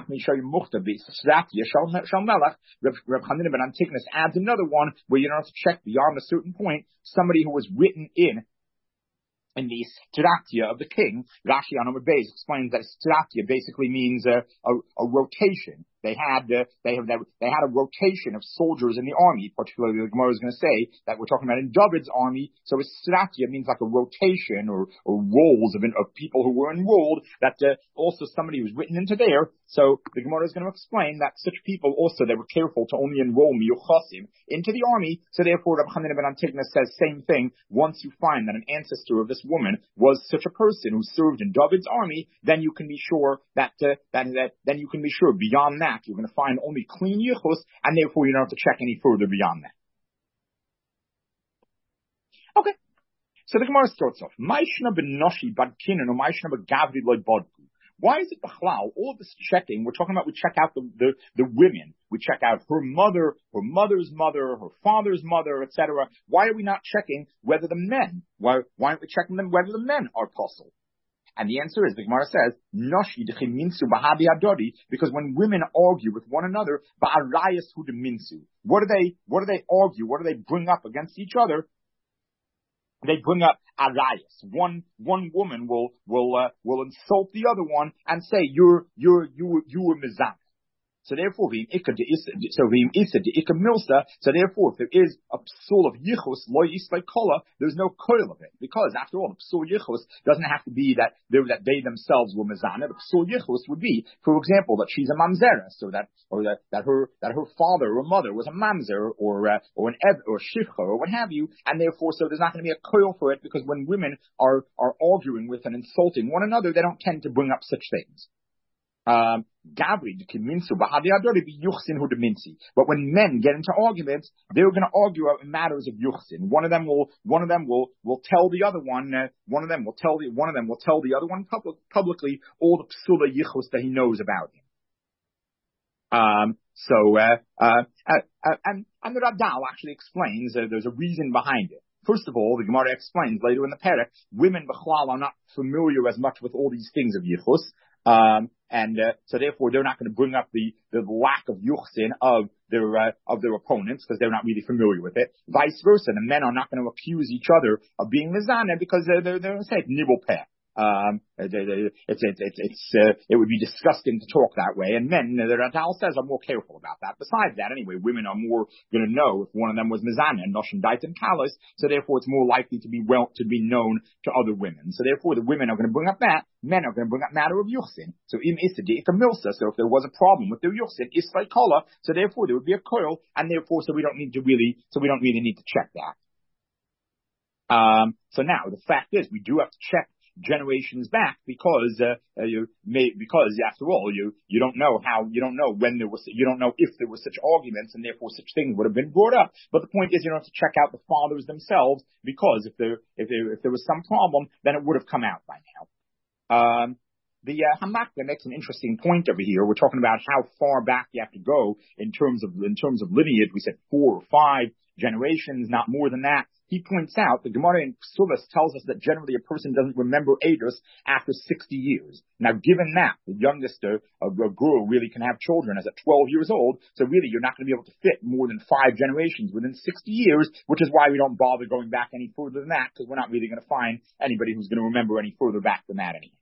Reb Chanina ben Antigonus adds another one where you don't have to check beyond a certain point. Somebody who was written in in the stratia of the king. Rashi on Amud Beis explains that stratia basically means a, a, a rotation. They had uh, they have they had a rotation of soldiers in the army. Particularly, the Gemara is going to say that we're talking about in David's army. So a stratia means like a rotation or, or rolls of of people who were enrolled. That uh, also somebody was written into there. So the Gemara is going to explain that such people also they were careful to only enroll miyuchasim into the army. So therefore, Rabbi Chanina ben Antigonus says same thing. Once you find that an ancestor of this woman was such a person who served in David's army, then you can be sure that uh, that, that then you can be sure beyond that. You're going to find only clean yichus, and therefore you don't have to check any further beyond that. Okay, so the Gemara starts off. Maishna ben Noshi bad Kinan or Maishna ben Gavri loy bodku. Why is it b'chlal? All of this checking, we're talking about we check out the, the, the women. We check out her mother, her mother's mother, her father's mother, et cetera. Why are we not checking whether the men, why, why aren't we checking them whether the men are possible? And the answer is, the Gemara says, Noshi d'chim minsu b'hadi adori, because when women argue with one another, ba'arayas hu de minsu. What do they, what do they argue? What do they bring up against each other? They bring up arayas. One, one woman will, will, uh, will insult the other one and say, you're, you're, you, you were mizan. So therefore, so milsa. So therefore, if there is a psul of yichus lo yislay kola, there's no coil of it, because after all, the psul yichus doesn't have to be that they that they themselves were mezana. The psul yichus would be, for example, that she's a mamzera, so that or that, that her that her father or mother was a mamzer or uh, or an ev or shivcha or what have you, and therefore, so there's not going to be a coil for it, because when women are are arguing with and insulting one another, they don't tend to bring up such things. Um, Gabri, but when men get into arguments, they're going to argue in matters of yuchsin. One of them will, one of them will, will tell the other one, uh, one of them will tell the, one of them will tell the other one public, publicly all the psula yichus that he knows about him. Um, so, uh, uh, uh, and, and the Radal actually explains uh, there's a reason behind it. First of all, the Gemara explains later in the Perek, women b'chlal are not familiar as much with all these things of yichus. Um, and, uh, so therefore they're not going to bring up the, the lack of yuchsin of their, uh, of their opponents, because they're not really familiar with it. Vice versa, the men are not going to accuse each other of being mizana, because they're, they're, they're going to say nibble peh. Um, it's, it's, it's, it's, uh, it would be disgusting to talk that way. And men, the Radal says, are more careful about that. Besides that, anyway, women are more going to know if one of them was mizana and noshin dait and kalas. So therefore, it's more likely to be well, to be known to other women. So therefore, the women are going to bring up that. Men are going to bring up matter of yuchsin. So im isadi ika milsa. So if there was a problem with their yuchsin, islay kola. So therefore, there would be a coil. And therefore, so we don't need to really, so we don't really need to check that. Um, so now the fact is, we do have to check generations back because uh, uh, you may because after all you you don't know how you don't know when there was you don't know if there were such arguments and therefore such things would have been brought up. But the point is you don't have to check out the fathers themselves because if there if there, if there was some problem then it would have come out by now. Um, The uh, Hamakda makes an interesting point over here. We're talking about how far back you have to go in terms of in terms of lineage. We said four or five generations, not more than that. He points out the Gemara in Ksubas tells us that generally a person doesn't remember Eidos after sixty years. Now, given that the youngest uh, a, a girl really can have children as at twelve years old, so really you're not going to be able to fit more than five generations within sixty years, which is why we don't bother going back any further than that, because we're not really going to find anybody who's going to remember any further back than that anyway.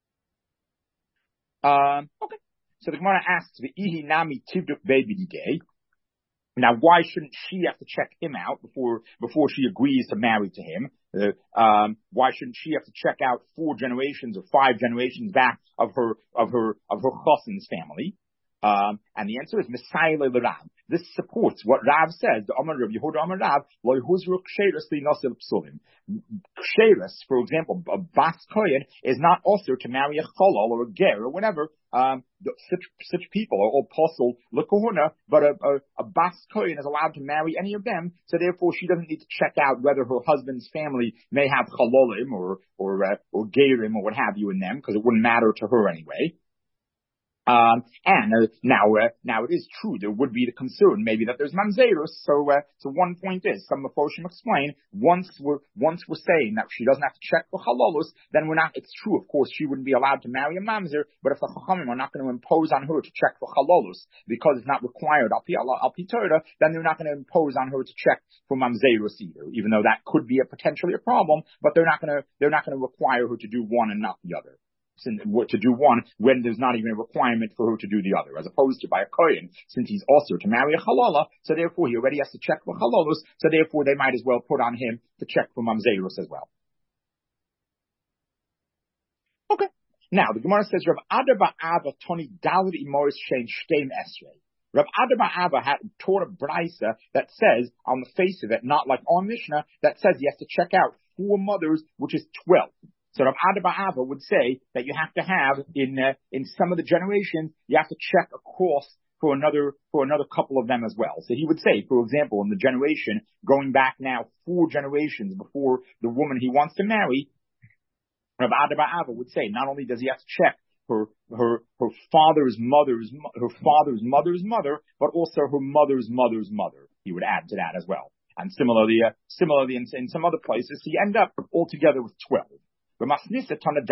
Um, okay. So the Gemara asks, "V'ihi nami tivduk be'bididei." Now, why shouldn't she have to check him out before before she agrees to marry to him? Uh, um, why shouldn't she have to check out four generations or five generations back of her of her of her chassan's family? Um, and the answer is Messiah le Rav. This supports what Rav says. The Amar Rav Yehuda Amar Rav lo yhuzru ksheirus li nasil psulim. Ksheirus, for example, a bas kohen is not also to marry a cholol or a ger or whatever. Um, such such people are all posel lekohuna, but a, a, a bas kohen is allowed to marry any of them. So therefore, she doesn't need to check out whether her husband's family may have chalolim or or uh, or gerim or what have you in them, because it wouldn't matter to her anyway. Um, and uh, now, uh, now it is true there would be the concern maybe that there's mamzerus. So, uh, so one point is, some Mefoshim explain, once we're, once we're saying that she doesn't have to check for halolus, then we're not, it's true, of course, she wouldn't be allowed to marry a mamzer, but if the chachamim are not going to impose on her to check for halolus, because it's not required al pi al pi Torah, then they're not going to impose on her to check for mamzerus either, even though that could be a potentially a problem, but they're not going to, they're not going to require her to do one and not the other. To do one when there's not even a requirement for her to do the other, as opposed to by a kohen, since he's also to marry a halala, so therefore he already has to check for halalos, so therefore they might as well put on him to check for mamzerus as well. Okay. Now the Gemara says Rav Ada Ba'ava Toni Dalad Imoris Shein Shteim Esrei. Rav Ada Ba'ava had taught a brisa that says on the face of it, not like our Mishnah, that says he has to check out four mothers, which is twelve. So Rav Ada Ba'ava would say that you have to have in uh, in some of the generations you have to check across for another for another couple of them as well. So he would say, for example, in the generation going back now four generations before the woman he wants to marry, Rav Ada Ba'ava would say not only does he have to check her her her father's mother's her father's mother's mother, but also her mother's mother's mother. He would add to that as well. And similarly, uh, similarly in, in some other places, he end up altogether with twelve. And then in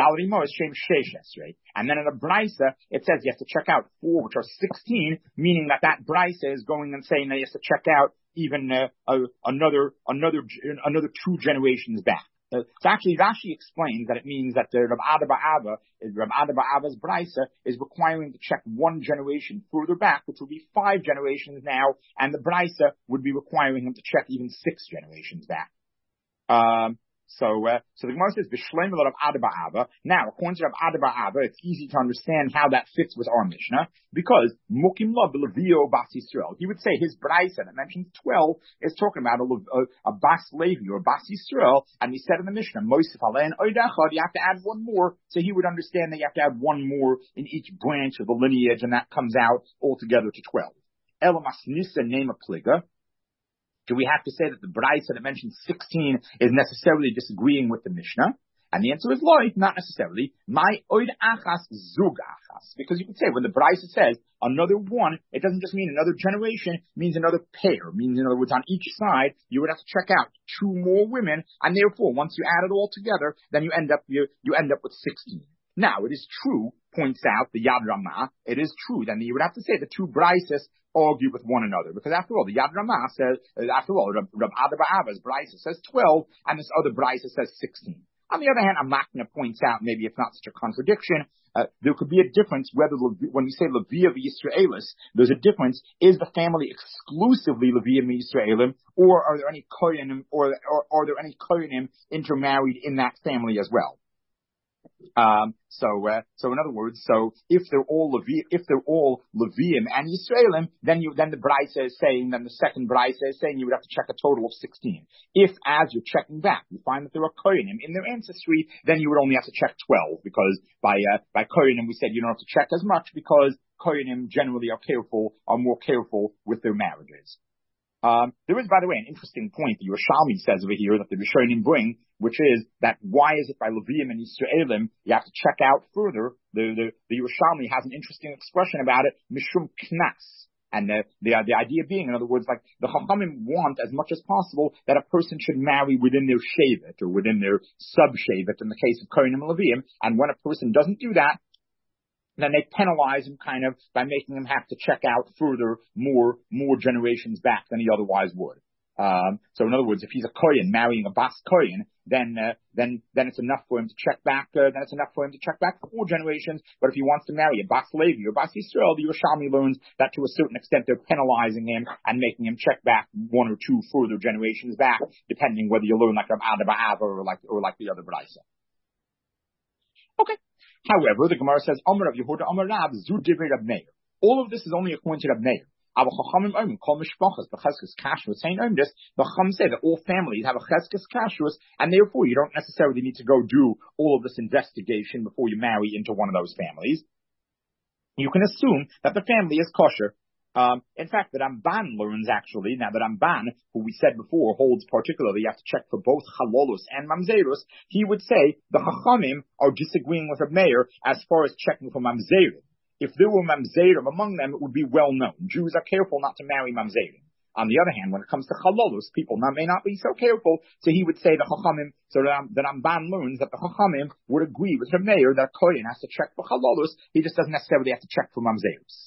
a brisa, it says he has to check out four, which are sixteen, meaning that that brisa is going and saying that he has to check out even uh, uh, another another another two generations back. Uh, so actually, Rashi explains that it means that the Rav Ada Ba'ava, Rav Ada Ba'ava's brisa is requiring to check one generation further back, which would be five generations now, and the brisa would be requiring him to check even six generations back. Um, So, uh, so the Gemara says, B'shleim Rav Ada Ba'ava. Now, according to Rav Ada Ba'ava, it's easy to understand how that fits with our Mishnah, because Mukim Lo B'Levio Bas Yisrael. He would say his brisa that mentions twelve is talking about a, a, a Bas Levi or Bas Yisrael, and he said in the Mishnah, Moisef Alein Oidachad, you have to add one more, so he would understand that you have to add one more in each branch of the lineage, and that comes out altogether to twelve. Elamas Nisa Nema Pliga. Do we have to say that the brisa that mentions sixteen is necessarily disagreeing with the Mishnah? And the answer is loy, not necessarily. My oid achas zug achas. Because you could say when the brisa says another one, it doesn't just mean another generation, it means another pair. It means, in other words, on each side, you would have to check out two more women, and therefore, once you add it all together, then you end up, you, you end up with sixteen. Now, it is true, points out the Yad Ramah, it is true, then you would have to say the two brises argue with one another, because after all, the Yad Ramah says, after all, Rav Ada Ba'ava's brisa says twelve, and this other brisa says sixteen. On the other hand, Amakna points out, maybe it's not such a contradiction, uh, there could be a difference whether, when we say Leviya v'Yisraelis, there's a difference, is the family exclusively Leviya v'Yisraelim, or are there any Kohanim, or, or are there any Kohanim intermarried in that family as well? Um, so, uh, so in other words, so if they're all Levi, if they're all Leviim and Yisraelim, then you, then the Braisa is saying, then the second Braisa is saying you would have to check a total of sixteen. If, as you're checking back, you find that there are Kohanim in their ancestry, then you would only have to check twelve, because by, uh, by Kohanim we said you don't have to check as much, because Kohanim generally are careful, are more careful with their marriages. Um, there is, by the way, an interesting point that Yerushalmi says over here that the Rishonim bring, which is that why is it by Leviim and Yisraelim you have to check out further? The, the, the Yerushalmi has an interesting expression about it, Mishum Knas. And the, the, the idea being, in other words, like the Chachamim want as much as possible that a person should marry within their Shevet or within their sub-Shevet in the case of Kohanim and Leviim. And when a person doesn't do that, then they penalize him kind of by making him have to check out further more, more generations back than he otherwise would. Um, so in other words, if he's a Kohen marrying a Bas Kohen, then, uh, then, then it's enough for him to check back, uh, then it's enough for him to check back four generations. But if he wants to marry a Bas Levi or Bas Yisrael, the Yerushalmi learns that to a certain extent they're penalizing him and making him check back one or two further generations back, depending whether you learn like Rav Ada Ba'ava or like, or like the other Braisa. Okay. However, the Gemara says, Amar Rav Yehuda, Amar Rav, Zu Divrei Rav Meir. All of this is only according to Rav Meir. Our Chachamim Omen, Kol Mishpachas, B'cheskes Kashrus, saying Omen this, the Chacham say that all families have a Cheskes Kashrus, and therefore you don't necessarily need to go do all of this investigation before you marry into one of those families. You can assume that the family is kosher. Um, in fact, the Ramban learns actually, now the Ramban, who we said before, holds particularly, you have to check for both Chalolus and Mamzerus, he would say the Chachamim are disagreeing with Rav Meir as far as checking for Mamzerim. If there were Mamzerim among them, it would be well known. Jews are careful not to marry Mamzerim. On the other hand, when it comes to Chalolus, people not, may not be so careful, so he would say the Chachamim, so the Ramban learns that the Chachamim would agree with Rav Meir that Kohen has to check for Chalolus, he just doesn't necessarily have to check for Mamzerus.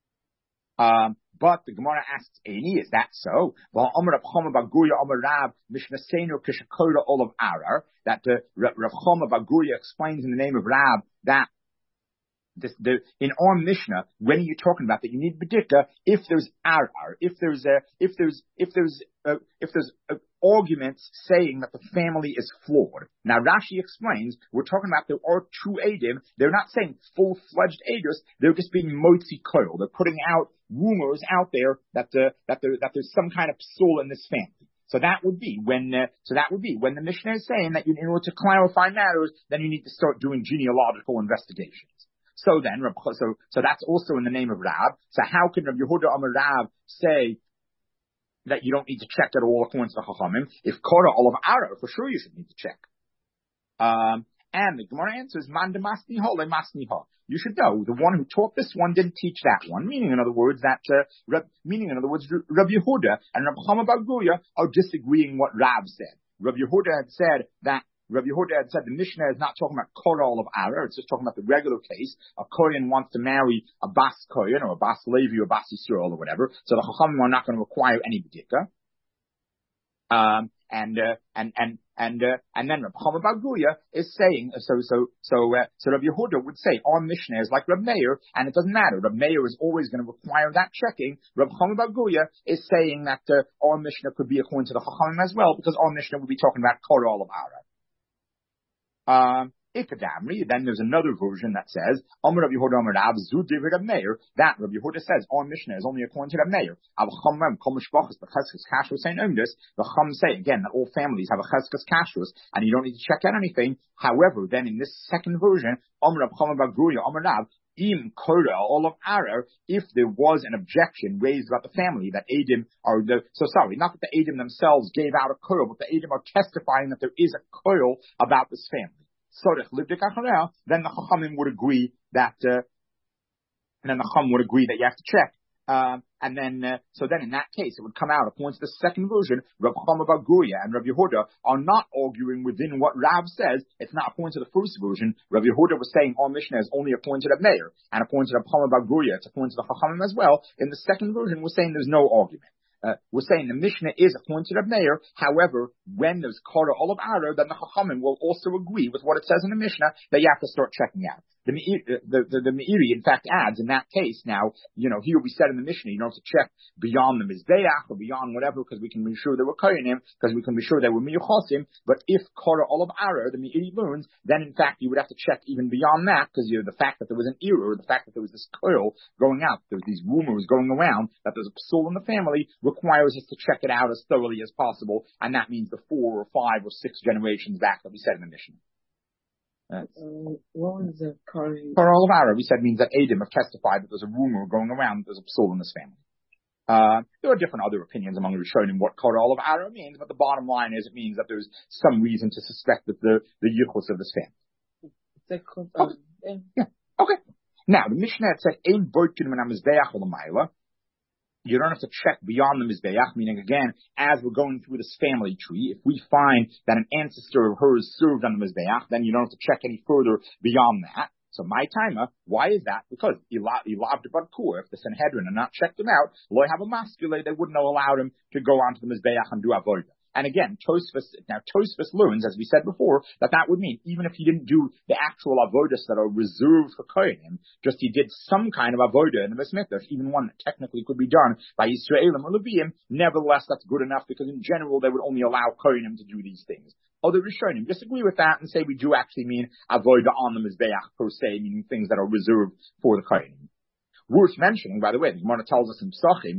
Um, but the Gemara asks, Eini, is that so? That uh, Rav Chama Baguria explains in the name of Rab that this, the, in our Mishnah, when you're talking about that, you need bedika if there's arar, if there's a, if there's, if there's, uh, if there's uh, arguments saying that the family is flawed. Now Rashi explains, we're talking about there are two Eidim. They're not saying full-fledged Eidos. They're just being motzi koil. They're putting out rumors out there that the, that there, that there's some kind of psul in this family. So that would be when, uh, so that would be when the Mishnah is saying that you, in order to clarify matters, then you need to start doing genealogical investigations. So then, so, so that's also in the name of Rab. So how can Rav Yehuda Amar Rab say that you don't need to check at all according to the Chachamim? If Korah Olav Ara, for sure you should need to check. Um, and the Gemara answers, Man de masni ho le masni ho. You should know, the one who taught this one didn't teach that one. Meaning, in other words, that, uh, Rab, meaning, in other words, Rav Yehuda and Rav Chama Bar Guria are disagreeing what Rab said. Rav Yehuda had said that Rav Yehuda had said the Mishnah is not talking about Korah of Ara, it's just talking about the regular case. A Kohen wants to marry a Bas Kohen or a Bas Levi or Bas Yisrael or whatever, so the Chachamim are not going to require any bedika. Um, and, uh, and, and, and, uh, and then Rav Chama Bar Guria is saying, so, so, so, uh, so Rav Yehuda would say, our Mishnah is like Rav Meir, and it doesn't matter. Rav Meir is always going to require that checking. Rav Chama Bar Guria is saying that, uh, our Mishnah could be according to the Chachamim as well, because our Mishnah would be talking about Korah of Ara. Um, Ikadamri, then there's another version that says, Amar Rav Yehuda Amar Rav Zu Divrei Rav Meir, that Rav Yehuda says, our Mishnah is only according to Rav Meir. Av Chamem Kol Mishpachas B'Cheskes Kashrus saying Omdus, the Chum say again that all families have a Cheskes Kashrus, and you don't need to check out anything. However, then in this second version, Amar Rav Chama Bar Guria Amar Rav, Im Korah all of Arar, if there was an objection raised about the family that Eidim are the, so sorry, not that the Eidim themselves gave out a Korah, but the Eidim are testifying that there is a Korah about this family. So then the Chachamim would agree that, uh, and then the Chacham would agree that you have to check. Um, and then, uh, so then in that case, it would come out, according to the second version, Rav Chama Bar Guria and Rav Yehuda are not arguing within what Rav says. It's not according to the first version. Rav Yehuda was saying our Mishnah is only according to the Meir, and according to Rav Chama Bar Guria, it's according to the Chachamim as well. In the second version, we're saying there's no argument. Uh, we're saying the Mishnah is according to Rav Meir. However, when there's Korah Olav Ara, then the Chachamim will also agree with what it says in the Mishnah that you have to start checking out. The, the, the, the Meiri, in fact, adds in that case, now, you know, here we said in the Mishnah, you don't have to check beyond the Mizbeach or beyond whatever, because we can be sure they were Koyanim, because we can be sure they were Miyuchosim, but if Kora Olav Ara, the Meiri learns, then in fact you would have to check even beyond that, because you know, the fact that there was an error, the fact that there was this coil going out, there was these rumors going around that there's a psul in the family, requires us to check it out as thoroughly as possible, and that means the four or five or six generations back that we said in the Mishnah. Uh, what was the Kara? For all of Arab, we said means that Adam have testified that there's a rumor going around that there's a psul in this family. Uh, there are different other opinions among Rishonim what Kara all of Arab means, but the bottom line is it means that there's some reason to suspect that the the yichus of this family. Okay. Yeah. Okay. Now the Mishnah said Ein boikin min hamizbeach l'mayla. You don't have to check beyond the Mizbeach, meaning again, as we're going through this family tree, if we find that an ancestor of hers served on the Mizbeach, then you don't have to check any further beyond that. So my timer, why is that? Because Elab Badkur, if the Sanhedrin had not checked him out, Loy have a masculine, they wouldn't have allowed him to go onto the Mizbeach and do Avodah. And again, Tosfos, now Tosfos learns, as we said before, that that would mean even if he didn't do the actual avodas that are reserved for Kohanim, just he did some kind of avodah in the Beis Mikdash, even one that technically could be done by Yisraelim or Leviim, nevertheless that's good enough because in general they would only allow Kohanim to do these things. Other Rishonim disagree with that and say we do actually mean avodah on the Mizbeach per se, meaning things that are reserved for the Kohanim. Worth mentioning, by the way, the Gemara tells us in Psachim,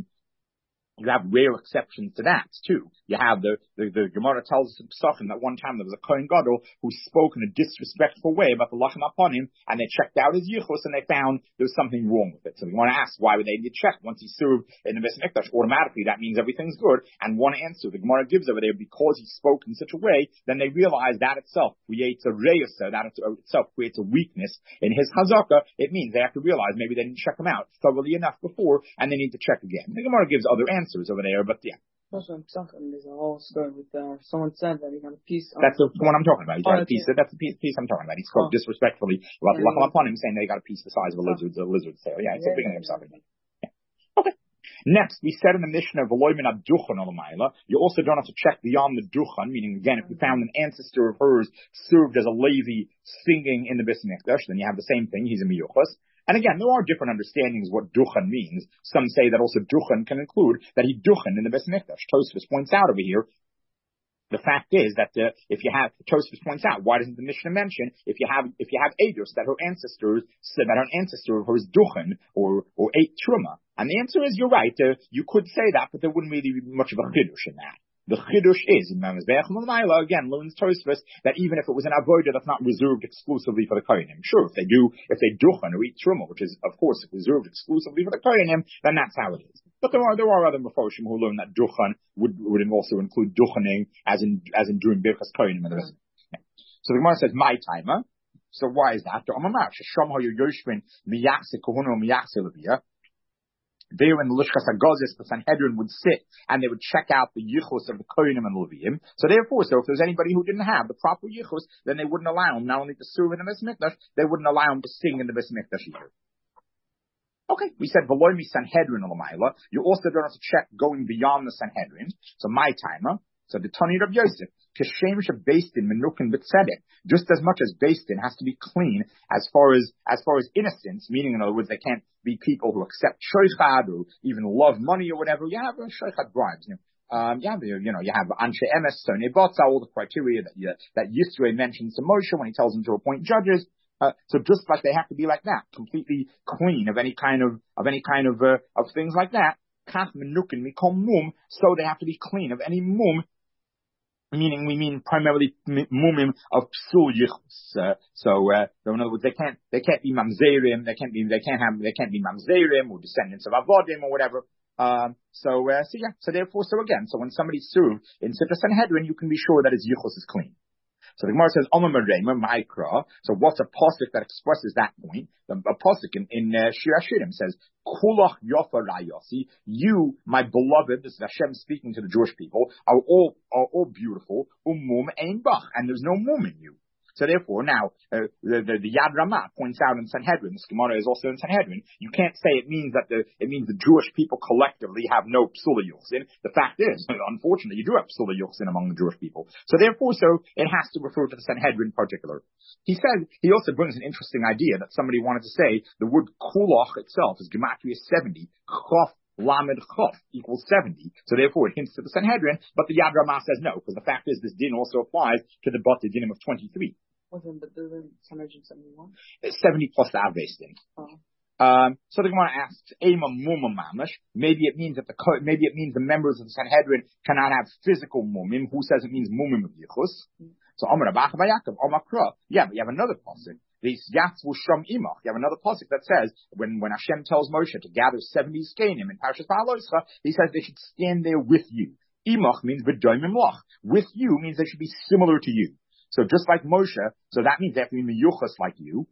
you have rare exceptions to that, too. You have the, the, the Gemara tells us in Pesachim that one time there was a Kohen Gadol who spoke in a disrespectful way about the Lachem upon him, and they checked out his Yichus, and they found there was something wrong with it. So we want to ask, why would they need to check? Once he served in the Beis Mikdash, automatically that means everything's good. And one answer the Gemara gives over there, because he spoke in such a way, then they realize that itself creates a reyusa, that itself creates a weakness in his Chazakah. It means they have to realize maybe they didn't check him out thoroughly enough before, and they need to check again. The Gemara gives other answers over there, but yeah. Also in Pesachim, there's a whole story with uh, someone said that he got a piece. That's the one I'm talking about. He got oh, a piece. Yeah. That's the piece, piece I'm talking about. He spoke oh. disrespectfully about yeah, Lachem upon him, saying they got a piece the size of a lizard. A lizard tail. Yeah, it's yeah, a big name yeah, something. Yeah. Okay. Next, we said in the Mishnah of Veloimin ad Duchan olamayla. You also don't have to check beyond the Duchan, meaning again, if you found an ancestor of hers served as a Levi singing in the Beis Mikdash, then you have the same thing. He's a miyuchas. And again, there are different understandings what duchen means. Some say that also duchen can include that he duchen in the Beis Mikdash. Tosfos points out over here, the fact is that uh, if you have, Tosfos points out, why doesn't the Mishnah mention if you have if you have edus that her ancestors said that her ancestor of hers duchen or or ate truma? And the answer is you're right. Uh, you could say that, but there wouldn't really be much of a chidush in that. The chidush is in Mizbeach l'mayla again learns Tosfos that even if it was an avodah that's not reserved exclusively for the kohanim, sure if they do if they duchen or eat truma, which is of course reserved exclusively for the kohanim, then that's how it is. But there are there are other mefarshim who learn that duchen would would also include duchening as in as in doing birchas kohanim and the rest. Yeah. So the Gemara says my timer. So why is that? There in the Lishkas HaGazis, the Sanhedrin would sit and they would check out the yichus of the Kohanim and Leviim. So therefore, so if there's anybody who didn't have the proper yichus, then they wouldn't allow him not only to serve in the Beis Mikdash, they wouldn't allow him to sing in the Beis Mikdash either. Okay, we said Veloimi Sanhedrin Olamayla. You also don't have to check going beyond the Sanhedrin. So my timer. So the Tani of Yosef, Kashem Bastin Menukin B'Tzedek, just as much as Bastin has to be clean as far as as far as innocence, meaning in other words they can't be people who accept shoichad or even love money or whatever. You have uh, shoichad bribes. You know, um, you have you know you have anshe emes, so nebotza, all the criteria that you, that Yisro mentions to Moshe when he tells him to appoint judges. Uh, so just like they have to be like that, completely clean of any kind of of any kind of uh, of things like that. Kach Menukin Mikom Mum, so they have to be clean of any mum. Meaning, we mean primarily mumim of psul yichus. Uh, so, uh, so in other words, they can't, they can't be mamzerim, they can't be, they can't have, they can't be mamzerim or descendants of avodim or whatever. Um, so, uh, so yeah, so therefore, so again, so when somebody served in such a Sanhedrin, you can be sure that his yichus is clean. So the Gemara says, Omer Merema, Ma'ikra. So what's a pasuk that expresses that point? The, a pasuk in, in uh, Shir Hashirim says, Kulach Yofa Rayasi, you, my beloved, this is Hashem speaking to the Jewish people, are all, are all beautiful, umum ein bach, and there's no mum in you. So therefore, now, uh, the, the, the Yad Ramah points out in Sanhedrin, this Gemara is also in Sanhedrin, you can't say it means that the, it means the Jewish people collectively have no Psula Yuchsin. The fact is, unfortunately, you do have Psula Yuchsin among the Jewish people. So therefore, so, it has to refer to the Sanhedrin in particular. He said, he also brings an interesting idea that somebody wanted to say the word Kulach itself is Gematria seventy, Chof Lamed Chof equals seventy. So therefore it hints to the Sanhedrin, but the Yad Ramah says no, because the fact is this din also applies to the Bate Dinim of twenty-three. Wasn't but the Sanhedrin seventy-one? It's seventy plus the Avbeis din. Oh. Um, so the Gemara asks, Ema Mumma Mamash, maybe it means that the, maybe it means the members of the Sanhedrin cannot have physical mumim. Who says it means mumim of Yichus? Mm. So Amar Abach Vayakov, Amar Kra. Yeah, but you have another pasuk. This Yatzvu Sham Imach. You have another pasuk that says when when Hashem tells Moshe to gather seventy Zkenim in Parshas Ba'aloscha, he says they should stand there with you. Imach means v'doimim lach. With you means they should be similar to you. So just like Moshe, so that means they have to be miyuchas like you.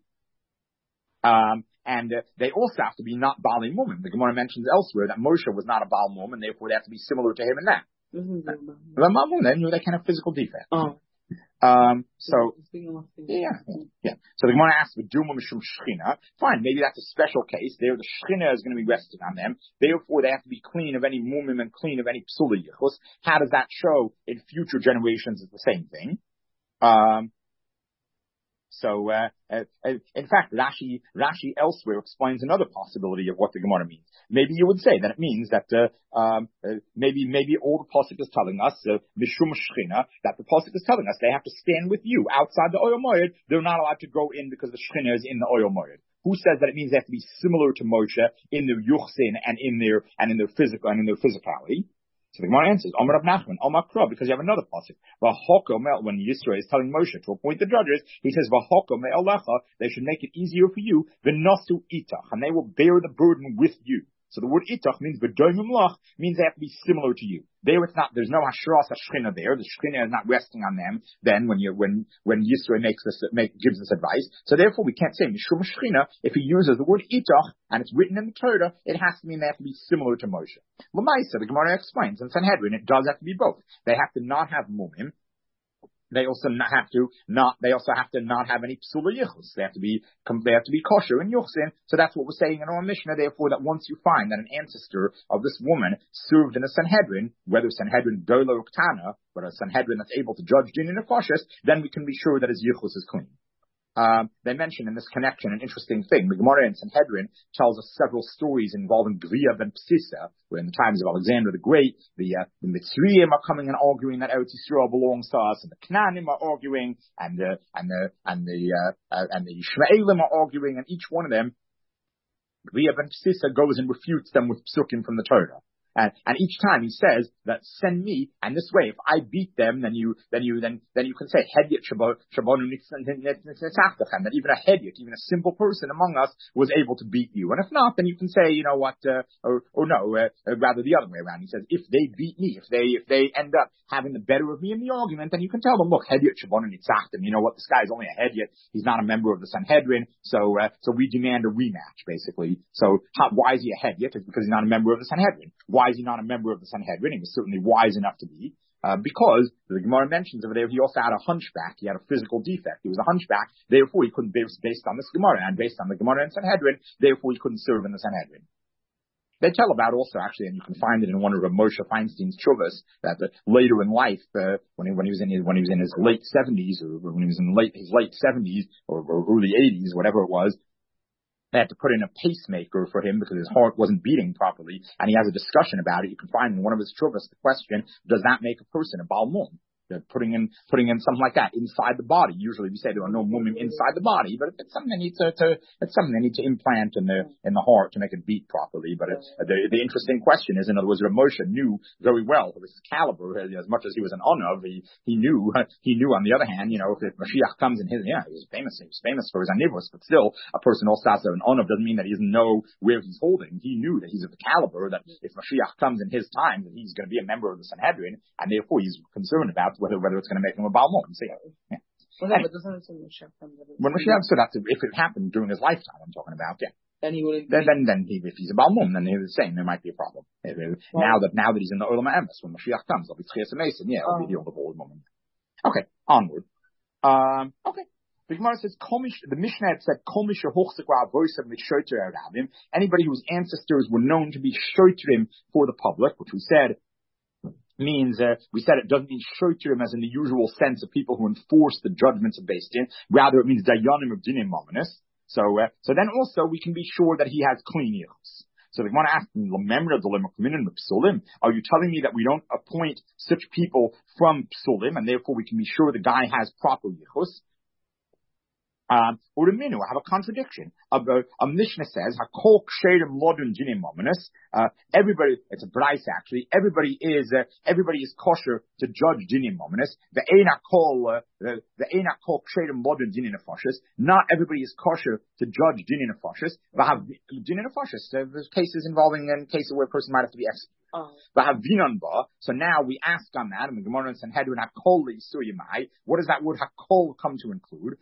Um, and uh, they also have to be not Baalei Mumim. The Gemara mentions elsewhere that Moshe was not a Baal Mum, and therefore they have to be similar to him in that. Mm-hmm. Uh, they knew they can have physical defects. Oh. Um, so, yeah, yeah. So the Gemara asks, "V'duma mishum shchina." Fine, maybe that's a special case. There, the shchina is going to be resting on them. Therefore, they have to be clean of any mumim and clean of any psula yichus. How does that show in future generations? It's the same thing. Um, So, uh, uh, in fact, Rashi, Rashi elsewhere explains another possibility of what the Gemara means. Maybe you would say that it means that, uh, um, uh, maybe, maybe all the pasuk is telling us, uh, Mishum Shechina, that the pasuk is telling us they have to stand with you outside the Oyel Moed. They're not allowed to go in because the Shechina is in the Oyel Moed. Who says that it means they have to be similar to Moshe in their Yuchsin and in their, and in their physical, and in their physicality? So the Gemara answers, Omar Rav Nachman, Omar Kra, because you have another pasuk. V'hokom, when Yisro is telling Moshe to appoint the judges, he says, V'hokom me'alecha, they should make it easier for you, v'nosu itach, and they will bear the burden with you. So the word itach means v'doimim lach, means they have to be similar to you. There it's not, there's no hashras hashchina there. The shchina is not resting on them then when you, when, when Yisro makes this, make, gives this advice. So therefore we can't say mishum shchina. If he uses the word itach and it's written in the Torah, it has to mean they have to be similar to Moshe. L'maisa, the Gemara explains in Sanhedrin, it does have to be both. They have to not have mumim. They also not have to not. They also have to not have any psula yichus. They have to be. They have to be kosher and yuchsin. So that's what we're saying in our Mishnah. Therefore, that once you find that an ancestor of this woman served in a Sanhedrin, whether Sanhedrin Dola or Ktana, but a Sanhedrin that's able to judge din in a kosher, then we can be sure that his yichus is clean. Um, they mention in this connection an interesting thing. The Gemara in Sanhedrin tells us several stories involving Gvia ben Psisa, where in the times of Alexander the Great, the, uh, the Mitzrayim are coming and arguing that Eretz Yisrael belongs to us, and the Knaanim are arguing, and the, and the, and the, uh, uh, and the Yishmaelim are arguing, and each one of them, Gvia ben Psisa goes and refutes them with psukim from the Torah. And, and each time he says that send me, and this way, if I beat them, then you, then you, then, then you can say, Hedyot Shabonu Nitzatachdachem, that even a Hedyot, even a simple person among us was able to beat you. And if not, then you can say, you know what, uh, or, or no, uh, uh, rather the other way around. He says, if they beat me, if they, if they end up having the better of me in the argument, then you can tell them, look, Hedyot Shabonu Nitzatachdachem, you know what, this guy is only a Hedyot, he's not a member of the Sanhedrin, so, uh, so we demand a rematch, basically. So, how, why is he a Hedyot? It's because he's not a member of the Sanhedrin. Why is he not a member of the Sanhedrin? He was certainly wise enough to be, uh, because the Gemara mentions over there, he also had a hunchback. He had a physical defect. He was a hunchback. Therefore, he couldn't, based on this Gemara, and based on the Gemara in Sanhedrin, therefore he couldn't serve in the Sanhedrin. They tell about also, actually, and you can find it in one of Rav Moshe Feinstein's Chuvas, that uh, later in life, uh, when he when he was in his when he was in his late seventies, or when he was in late his late seventies or, or early eighties, whatever it was, they had to put in a pacemaker for him because his heart wasn't beating properly, and he has a discussion about it. You can find in one of his Chuvas the question, does that make a person a Baal Mum? They're putting in, putting in something like that inside the body. Usually we say there are no mumim inside the body, but it's something they need to, to it's something they need to implant in the, in the heart to make it beat properly. But it's, the, the interesting question is, in other words, Rav Moshe knew very well his caliber, as much as he was an Onav, he, he knew, he knew on the other hand, you know, if Mashiach comes in his, yeah, he was famous, he was famous for his anivos, but still, a person also has an Onav doesn't mean that he doesn't know where he's holding. He knew that he's of the caliber that if Mashiach comes in his time, that he's going to be a member of the Sanhedrin, and therefore he's concerned about whether, whether it's going to make him a Baal Mum. So, yeah. Well, no, but doesn't it say Mashiach comes in? When Mashiach, so that's, if it happened during his lifetime, I'm talking about, yeah. Then he would. Then, then, then he, if he's a Baal Mum, then he was saying there might be a problem. Well, now that, now that he's in the Olam HaEmes, when Mashiach comes, there'll be Tchias HaMesim, yeah, he'll be the older Baal Mum. Okay, onward. Um, okay. the Gemara says, the Mishnah had said, anybody whose ancestors were known to be shoitrim for the public, which we said means, uh, we said it doesn't mean shoitrim as in the usual sense of people who enforce the judgments of Beis Din. Rather, it means dayanim of dinim mominus. So, uh, so then also we can be sure that he has clean yichus. So they want to ask, are you telling me that we don't appoint such people from psulim, and therefore we can be sure the guy has proper yichus? Um, or a minu, I have a contradiction. A, a, a Mishnah says, "Hakol ksherim lodun dinim mominus." Everybody, it's a brayse actually. Everybody is, uh, everybody is kosher to judge dinim mominus. The eina kol, the eina kol ksherim lodun dinim nefashis. Not everybody is kosher to judge dinim nefashis. But have dinim nefashis. There's cases involving in cases where a person might have to be executed. But have vinan ba. So now we ask on that, and the Gemara and Sanhedrin hakol leisuyimai. What does that word hakol come to include?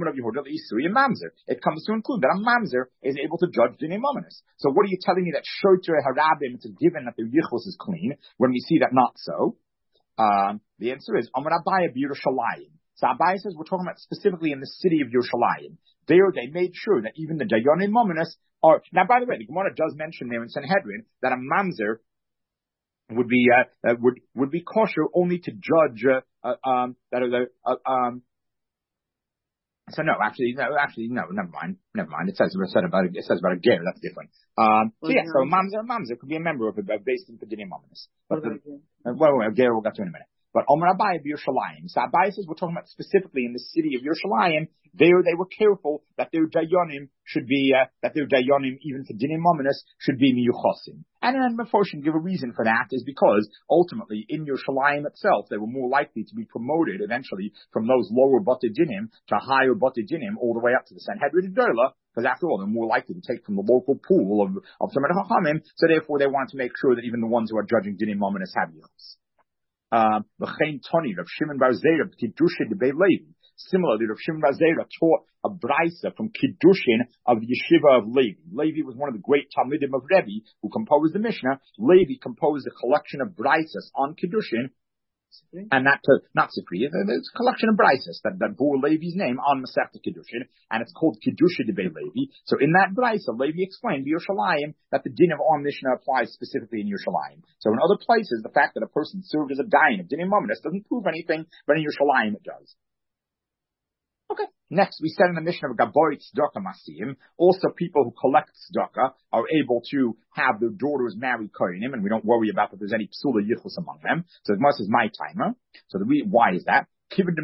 It comes to include that a mamzer is able to judge dinim mominus. So what are you telling me that shoiter harabim, it's a given that their yichus is clean, when we see that not so? Um, the answer is Amar Abaye b'Yerushalayim. So Abaye says we're talking about specifically in the city of Yerushalayim. There they made sure that even the dayanim mominus are, now by the way, the Gemara does mention there in Sanhedrin that a mamzer would be, uh, uh, would, would be kosher only to judge, uh, uh um, that are the, uh, um, So no, actually, no, actually, no, never mind, never mind. It says, it says about, it says about a ger, that's different. Um, so yeah, so a mamzer, a mamzer could be a member of it, based in Pedinim Mominus. But the, uh, well, well, ger we'll get to in a minute. But Omer Abaye b'Yerushalayim. So Abaye says we're talking about specifically in the city of Yerushalayim. There they were careful that their dayanim should be, uh, that their dayanim, even for dinim mominus, should be miyuchosim. And then Meforshim give a reason for that is because ultimately in Yerushalayim itself they were more likely to be promoted eventually from those lower bate dinim to higher bate dinim all the way up to the Sanhedrin Dola. Because after all, they're more likely to take from the local pool of of Talmidei Chachamim. So therefore, they want to make sure that even the ones who are judging dinim mominus have yichus. V'chein Toni, Rav Shimon bar Zera, Kiddushin de Beit Levi. Similarly, Rav Shimon bar Zera taught a braysa from Kiddushin of the yeshiva of Levi. Levi was one of the great Talmidim of Rebbe who composed the Mishnah. Levi composed a collection of braysas on Kiddushin. And that, uh, not Sifri, it's a collection of braysos that, that bore Levi's name on Masechta Kiddushin, and it's called Kiddushin de Beit Levi. So in that brayso, Levi explained Yerushalayim that the din of our Mishnah applies specifically in Yerushalayim. So in other places, the fact that a person served as a dayan of dinim mominus doesn't prove anything, but in Yerushalayim it does. Okay. Next, we said in the Mishnah of Gaboy Tzedakah Masim, also people who collect tzedakah are able to have their daughters marry kohenim, and we don't worry about that there's any psula yichus among them. So the Gemara says my timer. So the re- why is that? Because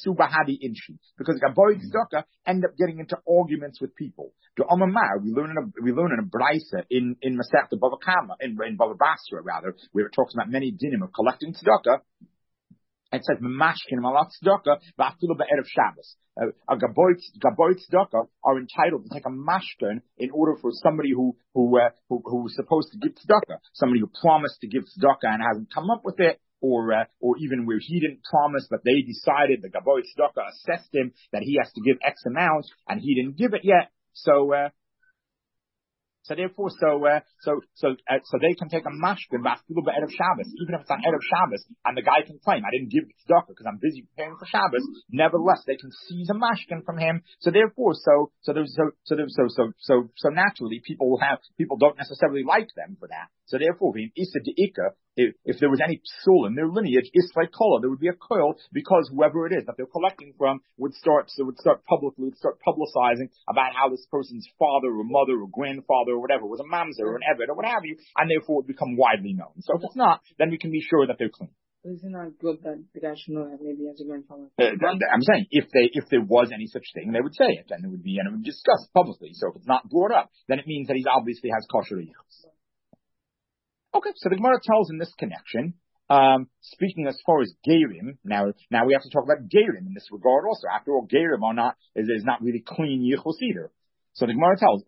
Gaboy Tzedakah end up getting into arguments with people. To Amamar, we learn in a we learn in a braysa in in Masechta Bava Kama in in Bava Basra rather, where it talks about many dinim of collecting tzedakah. It says Mamashkin Malat Tzedakah V'Afilu B'Erev Shabbos. A Gaboy Tzedakah are entitled to take a mashkin in order for somebody who who uh, who who's supposed to give tzedakah, somebody who promised to give tzedakah and hasn't come up with it, or uh, or even where he didn't promise but they decided the Gaboy Tzedakah assessed him that he has to give X amount and he didn't give it yet. So. Uh, So therefore, so uh, so so uh, so they can take a mashkin b'afilu b'erev Shabbos, even if it's on erev Shabbos, and the guy can claim I didn't give tzedakah because I'm busy preparing for Shabbos. Nevertheless, they can seize a mashkin from him. So therefore, so so there's so so there's, so so so so naturally, people will have people don't necessarily like them for that. So therefore, in Issa de'ika, if, if there was any psul in their lineage, Isrei Kola, there would be a koil because whoever it is that they're collecting from would start so would start publicly would start publicizing about how this person's father or mother or grandfather or whatever was a mamzer or an eved or what have you, and therefore it would become widely known. So if it's not, then we can be sure that they're clean. Isn't that good that the guy should know that maybe as a grandfather? Uh, I'm saying if they if there was any such thing, they would say it, and it would be and it would be discussed publicly. So if it's not brought up, then it means that he obviously has kosher yichus. Okay, so the Gemara tells in this connection, um, speaking as far as Gerim, now, now we have to talk about Gerim in this regard also. After all, Gerim are not, is, is not really clean yichus either. So the Gemara tells,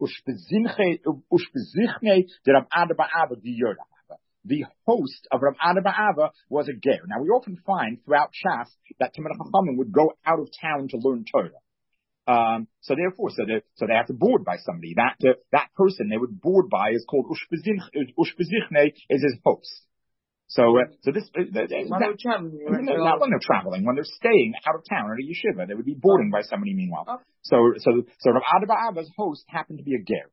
the host of Rav Ada Ba'ava was a ger. Now we often find throughout Shas that Talmidei Chachamim would go out of town to learn Torah. Um, so therefore, so they, so they have to board by somebody. That, uh, that person they would board by is called Ushbezichne, is his host. So, uh, so this, uh, uh, When they're traveling, right? not when they're traveling, when they're staying out of town at a yeshiva, they would be boarding by somebody meanwhile. Oh. So, so, so Rav Ada bar Abba's host happened to be a ger.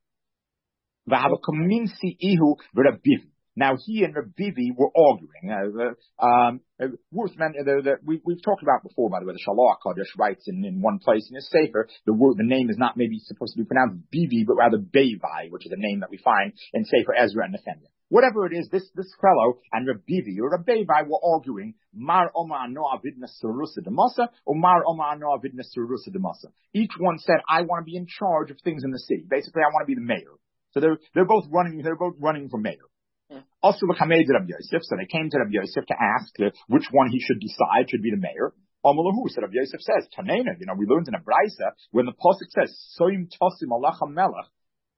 V'hava kaminsi ihu v'Rabivi. Now he and Rabivi were arguing. Uh, um, uh, worth men, uh, the, the, we, we've talked about before, by the way, the Shalach Kodesh writes in, in one place in his Sefer, the word, the name is not maybe supposed to be pronounced Bivi, but rather Bevai, which is a name that we find in Sefer Ezra and Nehemiah. Whatever it is, this, this fellow and Rabivi or Rabbevi were arguing, Mar Oma no avidna surusa demasa, or Mar Oma no avidna surusa demasa. Each one said, I want to be in charge of things in the city. Basically, I want to be the mayor. So they're, they're both running, they're both running for mayor. Also, the Kamei to Rabbi Yosef, so they came to Rabbi Yosef to ask uh, which one he should decide should be the mayor. Amalahu, so Rabbi Yosef says, Tanena, you know, we learned in a Braisa, when the Pasuk says, Soim tosim alach melech,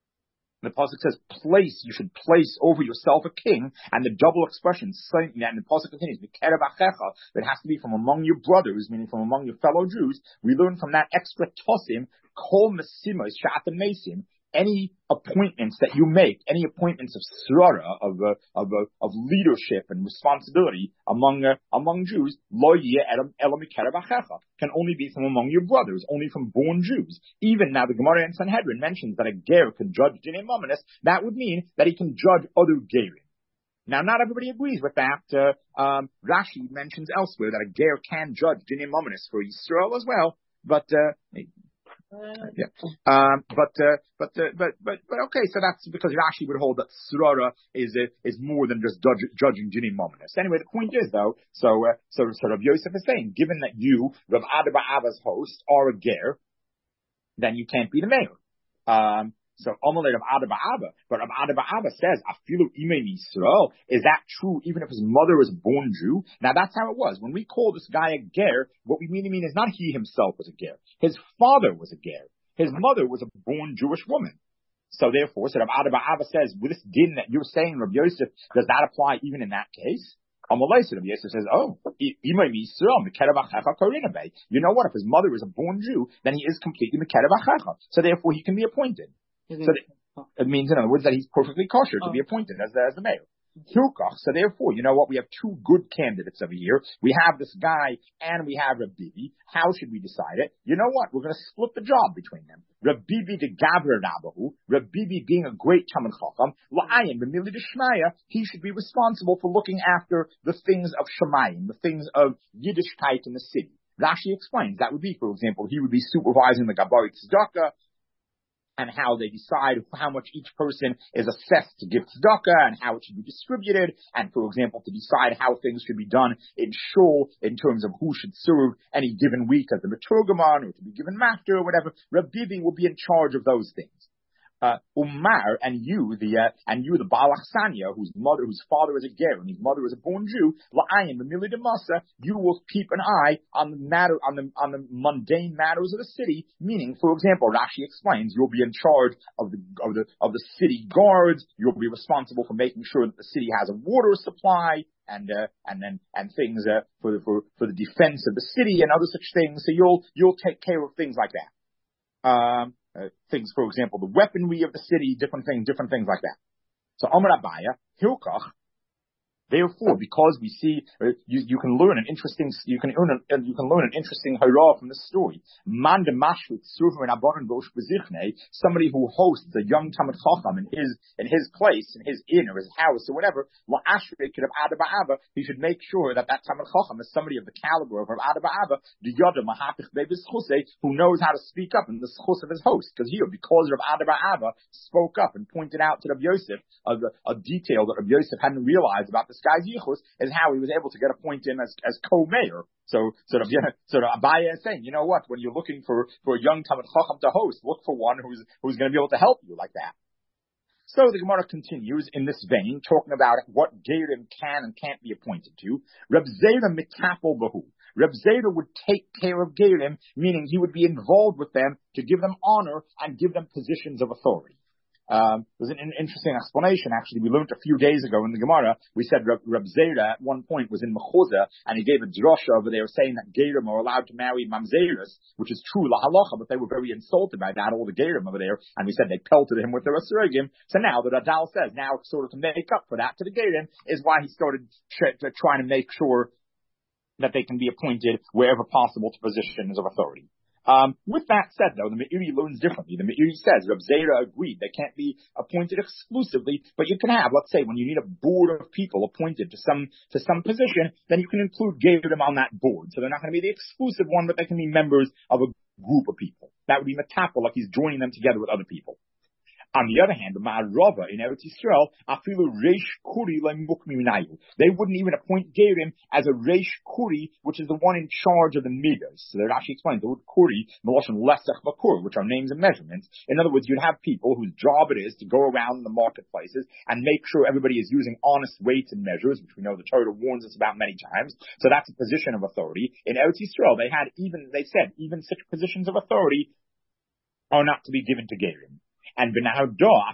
the Pasuk says, place, you should place over yourself a king, and the double expression, and the Pasuk continues, B'kerev achecha, that has to be from among your brothers, meaning from among your fellow Jews. We learn from that extra tosim, kol mesimos sha'atem mesim, any appointments that you make, any appointments of srara, of uh, of uh, of leadership and responsibility among uh, among Jews, lo yeh elo mikerav achecha, can only be from among your brothers, only from born Jews. Even now, the Gemara in Sanhedrin mentions that a ger can judge dinei mamonos. That would mean that he can judge other gerim. Now, not everybody agrees with that. Uh, um, Rashi mentions elsewhere that a ger can judge dinei mamonos for Yisrael as well, but. Uh, Uh, yeah, um, but, uh, but, uh, but, but, but, okay. So that's because Rashi would hold that srara is uh, is more than just judge, judging dinei mamonos. Anyway, the point is though. So, uh, so, so Rav Yosef is saying, given that you, Rav Ada bar Abba's host, are a ger, then you can't be the mayor. Um, So Amalei Rav Ada bar Abba, but Rav Ada bar Abba says, Afilu imei Yisrael. Is that true even if his mother was a born Jew? Now that's how it was. When we call this guy a ger, what we mean to mean is not he himself was a ger. His father was a ger. His mother was a born Jewish woman. So therefore, so Rav Ada bar Abba says, with this din that you're saying, Rav Yosef, does that apply even in that case? Amalei Rav Yosef says, oh, imei Yisrael mikerev achecha korina bei. You know what? If his mother is a born Jew, then he is completely mikerev achecha. So therefore, he can be appointed. So it means, in other words, that he's perfectly kosher to be appointed as the, as the mayor. So therefore, you know what? We have two good candidates over here. We have this guy and we have Rabibi. How should we decide it? You know what? We're going to split the job between them. Rabibi de Gavra Rabahu, Rabibi being a great Talmid Chacham, La'ayin b'mili d'Shmaya, he should be responsible for looking after the things of Shemayim, the things of Yiddishkeit in the city. Rashi explains that would be, for example, he would be supervising the Gabarit Tzedakah, and how they decide how much each person is assessed to give tzedakah and how it should be distributed, and for example, to decide how things should be done in shul in terms of who should serve any given week as the Meturgaman or to be given master or whatever. Rabibi will be in charge of those things. Uh, Umar and you, the uh, and you, the Balach Sanya, whose mother, whose father is a ger and his mother is a born Jew, la'ayin b'mili demasa, you will keep an eye on the matter, on the on the mundane matters of the city. Meaning, for example, Rashi explains, you'll be in charge of the of the of the city guards. You'll be responsible for making sure that the city has a water supply and uh, and then and things uh, for the for, for the defense of the city and other such things. So you'll you'll take care of things like that. Um. Uh, things, for example, the weaponry of the city, different things, different things like that. So, Amar Abaya, Hilkach, therefore, because we see, uh, you, you can learn an interesting, you can learn an, you can learn an interesting hurrah from the story. Man de mashut surhu in abonin bosh bezichne, somebody who hosts a young Talmid Chacham in his, in his place, in his inn or his house or whatever, la ashre could have Ada bar Abba, he should make sure that that Talmid Chacham is somebody of the caliber of Ada bar Abba, the yoda mahapich bevis chuse, who knows how to speak up in the schus of his host. Because here, because Rav Ada bar Abba spoke up and pointed out to Rav Yosef a, a detail that Rav Yosef hadn't realized about this guy's yichus, is how he was able to get appointed in as, as co-mayor. So, sort of, yeah, sort of, Abaya is saying, you know what? When you're looking for, for a young Talmid Chacham to host, look for one who's, who's going to be able to help you like that. So the Gemara continues in this vein, talking about what Gerim can and can't be appointed to. Reb Zera mitapol bahu. Reb Zera would take care of Gerim, meaning he would be involved with them to give them honor and give them positions of authority. Um, there's an, an interesting explanation. Actually, we learned a few days ago in the Gemara. We said Reb, Reb Zera at one point was in Mechuzah, and he gave a drasha over there saying that Gerim are allowed to marry mamzeris, which is true la halacha, but they were very insulted by that, all the Gerim over there, and we said they pelted him with their asuragim. So now the Radal says, now sort of to make up for that to the Gerim is why he started tr- tr- trying to make sure that they can be appointed wherever possible to positions of authority. Um, with that said, though, the Meiri learns differently. The Meiri says, Reb Zera agreed, they can't be appointed exclusively, but you can have, let's say, when you need a board of people appointed to some to some position, then you can include Gerim on that board. So they're not going to be the exclusive one, but they can be members of a group of people. That would be Metapel, like he's joining them together with other people. On the other hand, the Ma'arava in Eretz Yisrael, afilu reish kuri le'mukmi minayu. They wouldn't even appoint Gerim as a reish kuri, which is the one in charge of the midas. So they're actually explaining the word kuri, meloshen lesach bakur, which are names and measurements. In other words, you'd have people whose job it is to go around the marketplaces and make sure everybody is using honest weights and measures, which we know the Torah warns us about many times. So that's a position of authority. In Eretz Yisrael, they had even, they said, even such positions of authority are not to be given to Gerim. And in Nahadah,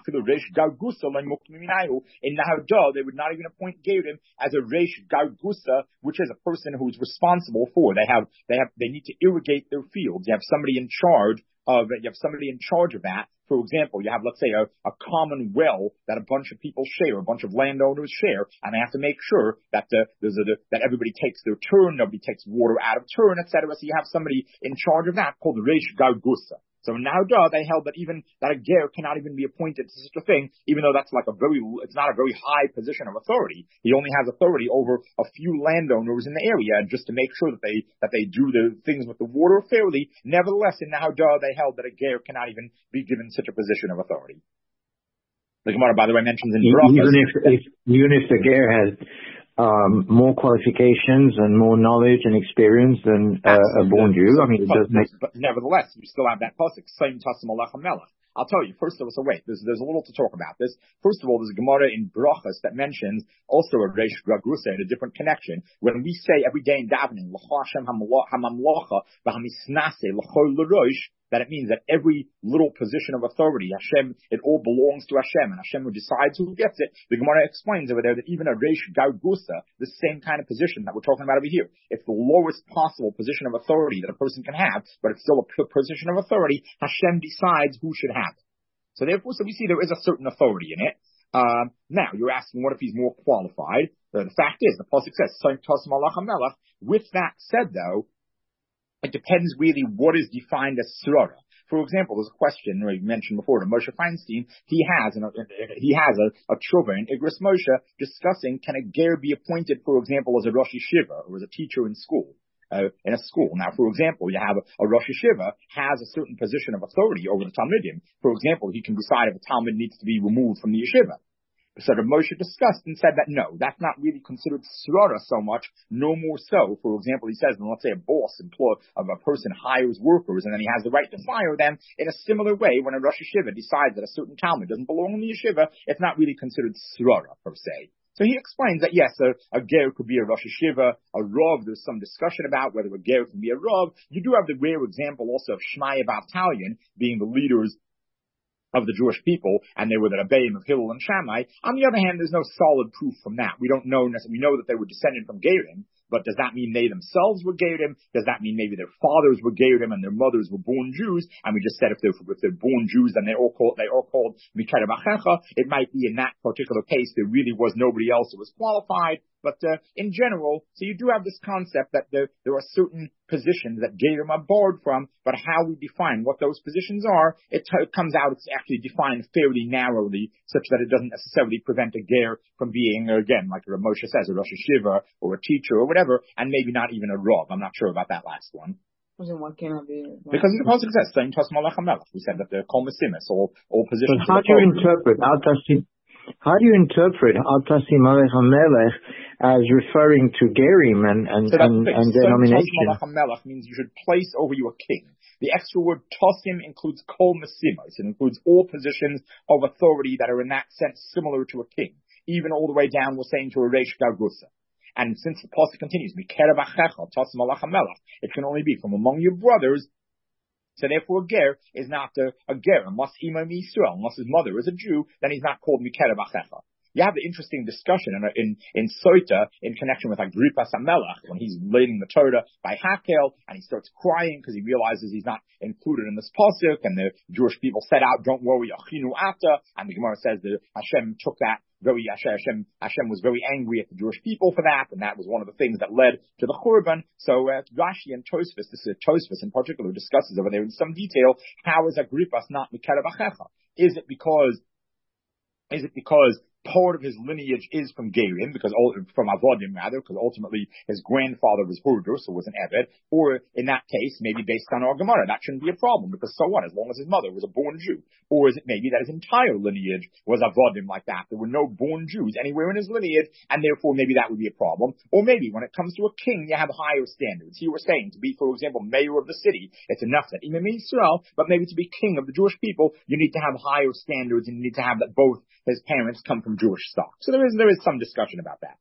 they would not even appoint Gerim as a Reish Gargusa, which is a person who's responsible for. They have, they have, they need to irrigate their fields. You have somebody in charge of, you have somebody in charge of that. For example, you have, let's say, a, a common well that a bunch of people share, a bunch of landowners share, and they have to make sure that the, there's a, that everybody takes their turn, nobody takes water out of turn, et cetera. So you have somebody in charge of that called Reish Gargusa. So now, they held that even that a ger cannot even be appointed to such a thing, even though that's like a very, it's not a very high position of authority. He only has authority over a few landowners in the area, just to make sure that they that they do the things with the water fairly. Nevertheless, in now, they held that a ger cannot even be given such a position of authority. The Gemara, by the way, mentions in Brachos, even if, if even if the ger has Um, more qualifications and more knowledge and experience than uh, a born Jew. I mean, it does make. But nevertheless, you still have that pasuk. Same tasim alecha melech. I'll tell you. First of all, so wait. There's there's a little to talk about this. First of all, there's a Gemara in Brachos that mentions also a Reish Gargusa in a different connection. When we say every day in davening, L'cha Hashem hamamlocha v'hamisnase l'chol l'rosh, that it means that every little position of authority, Hashem, it all belongs to Hashem, and Hashem who decides who gets it. The Gemara explains over there that even a Reish Gargusa, the same kind of position that we're talking about over here, it's the lowest possible position of authority that a person can have, but it's still a position of authority. Hashem decides who should have it. So therefore, so we see there is a certain authority in it. Um, now, you're asking, what if he's more qualified? Uh, the fact is, the pasuk says, with that said, though, it depends really what is defined as srara. For example, there's a question we mentioned before to Moshe Feinstein. He has an, he has a, a tshuva in Igros Moshe discussing, can a ger be appointed, for example, as a Rosh Yeshiva or as a teacher in school, uh, in a school. Now, for example, you have a, a Rosh Yeshiva has a certain position of authority over the Talmidim. For example, he can decide if a Talmud needs to be removed from the yeshiva. So the Moshe discussed and said that no, that's not really considered srara so much, no more so. For example, he says, let's say a boss employ of a person hires workers and then he has the right to fire them. In a similar way, when a Rosh Yeshiva decides that a certain Talmud doesn't belong in the yeshiva, it's not really considered srara per se. So he explains that yes, a, a ger could be a Rosh Yeshiva, a Rav, there's some discussion about whether a ger can be a Rav. You do have the rare example also of Shmaya Bavtalion being the leaders of the Jewish people, and they were the Rebbeim of Hillel and Shammai. On the other hand, there's no solid proof from that. We don't know necessarily. We know that they were descended from Gerim, but does that mean they themselves were Gerim? Does that mean maybe their fathers were Gerim and their mothers were born Jews? And we just said if they're, if they're born Jews, then they all called they all called Mikra Bachecha. It might be in that particular case there really was nobody else who was qualified. But uh, in general, so you do have this concept that there, there are certain positions that Gerim are barred from, but how we define what those positions are, it, t- it comes out, it's actually defined fairly narrowly, such that it doesn't necessarily prevent a Ger from being, again, like Moshe says, a Rosh Yeshiva or a teacher or whatever, and maybe not even a Rav. I'm not sure about that last one. Why can't I be? Because the pasuk says, "Same Tasmalach Hamelach." We said that the Kol Mesimis, all all positions. But how do you interpret Al Tasim? How do you interpret Al Tasim Malech HaMelech as referring to Gerim and and so and, and denomination? Malech HaMelech means you should place over you a king. The extra word Tasim includes Kol Mesimis. It includes all positions of authority that are in that sense similar to a king, even all the way down. We're saying to a Reish Gargusa. And since the pasuk continues, it can only be from among your brothers So therefore, a ger is not a, a ger unless imam Yisrael, unless his mother is a Jew, then he's not called Mikerev Achecha. You have the interesting discussion in in, in Sota in connection with Agrippa Samelach when he's leading the Torah by Hakel and he starts crying because he realizes he's not included in this pasuk, and the Jewish people set out, "Don't worry, Achinu Ata," and the Gemara says that Hashem took that very Hashem Hashem was very angry at the Jewish people for that, and that was one of the things that led to the Churban. So uh, Rashi and Tosfos, this is Tosfos in particular, discusses over there in some detail how is Agrippa not Mikerev Achecha? Is it because is it because part of his lineage is from Gerim, because from Avodim rather, because ultimately his grandfather was Hurdur, so was an Eved, or in that case, maybe based on our Gemara, that shouldn't be a problem, because so what, as long as his mother was a born Jew? Or is it maybe that his entire lineage was Avodim like that? There were no born Jews anywhere in his lineage, and therefore maybe that would be a problem. Or maybe when it comes to a king, you have higher standards. He was saying, to be, for example, mayor of the city, it's enough that Imam Yisrael, but maybe to be king of the Jewish people, you need to have higher standards, and you need to have that both his parents come from Jewish stock. So there is there is some discussion about that.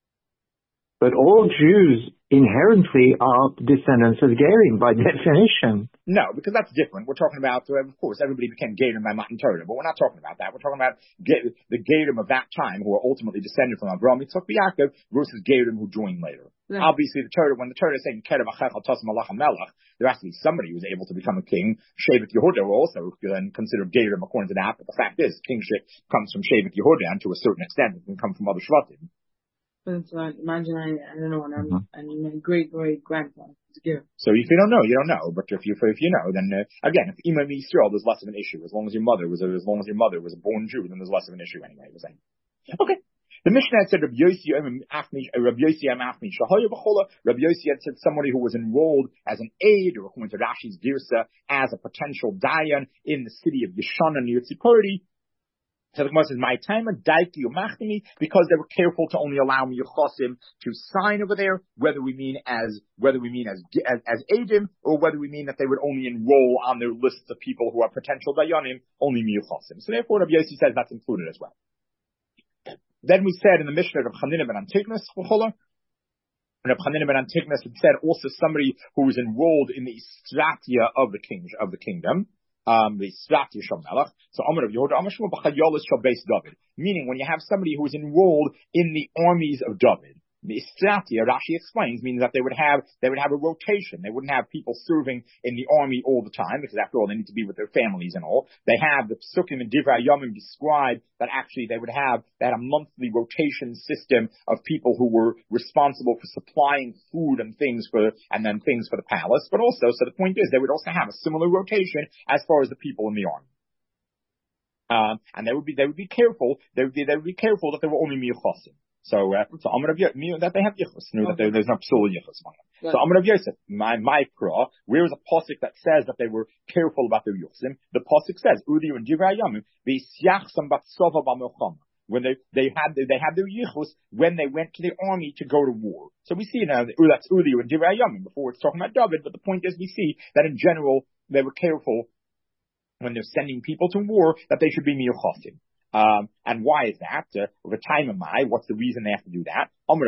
But all Jews inherently are descendants of Gerim by definition. No, because that's different. We're talking about, of course, everybody became Gerim by Matan Torah, but we're not talking about that. We're talking about Ge- the Gerim of that time who are ultimately descended from Abraham, Yitzchak, Yaakov, versus Gerim who joined later. Yeah. Obviously, the Torah, when the Torah is saying Kerev Achecha Tasam Malach HaMelech, there has to be somebody who's able to become a king. Shevet Yehuda were also then considered Gerim according to that, but the fact is, kingship comes from Shevet Yehuda, and to a certain extent, it can come from other Shvatim. But uh, imagine I, I don't know, and I'm, mm-hmm. and my great great grandfather is a Gerim. So if you don't know, you don't know. But if you if you know, then uh, again, if Imam Yisrael, there's less of an issue. As long as your mother was a, as long as your mother was a born Jew, then there's less of an issue anyway. You're saying. Okay. The Mishnah had said Rabbi Yossi Rabbi Yossi Amachmi Shahoya B'chola. Rabbi Yossi had said somebody who was enrolled as an aide, or according to Rashi's Girsa, as a potential dayan in the city of Yeshana near Tzipori. So the Gemara says, "My time of daiki umachni," because they were careful to only allow Yuchosim to sign over there, whether we mean as whether we mean as as, as Adim, or whether we mean that they would only enroll on their lists of people who are potential dayanim, only Yuchosim. So therefore, Rabbi Yossi says that's included as well. Then we said in the Mishnah of Chanina ben Antignas, Reb Chanina ben Antignas had said also somebody who was enrolled in the stratia of the king of the kingdom. Um, the Stratia Shal Melech. So Amar of Yehuda, Amar Shmuel B'Chayolis Shal Beis David. Meaning, when you have somebody who is enrolled in the armies of David, the Stratia, Rashi explains, means that they would have they would have a rotation. They wouldn't have people serving in the army all the time, because after all, they need to be with their families and all. They have the Psukim and Divrei Yomim describe that actually they would have they had a monthly rotation system of people who were responsible for supplying food and things for and then things for the palace. But also, so the point is, they would also have a similar rotation as far as the people in the army. Um, and they would be they would be careful. They would be they would be careful that they were only miyuchasim. So, uh, so Amar Rav Yosef, that they have yichus, okay. that there's no psul yichus. Right. So Amar Rav Yosef, my my pra, where is a pasuk that says that they were careful about their yuchsim? The pasuk says, Udi and Divrei Yomim, v'yisyachsam batsova b'milchama. When they they had they had their yichus when they went to the army to go to war. So we see now that that's Udi and Divrei Yomim before it's talking about David. But the point is, we see that in general they were careful when they're sending people to war that they should be miyuchasim. Um, and why is that? Uh, over time am I? What's the reason they have to do that?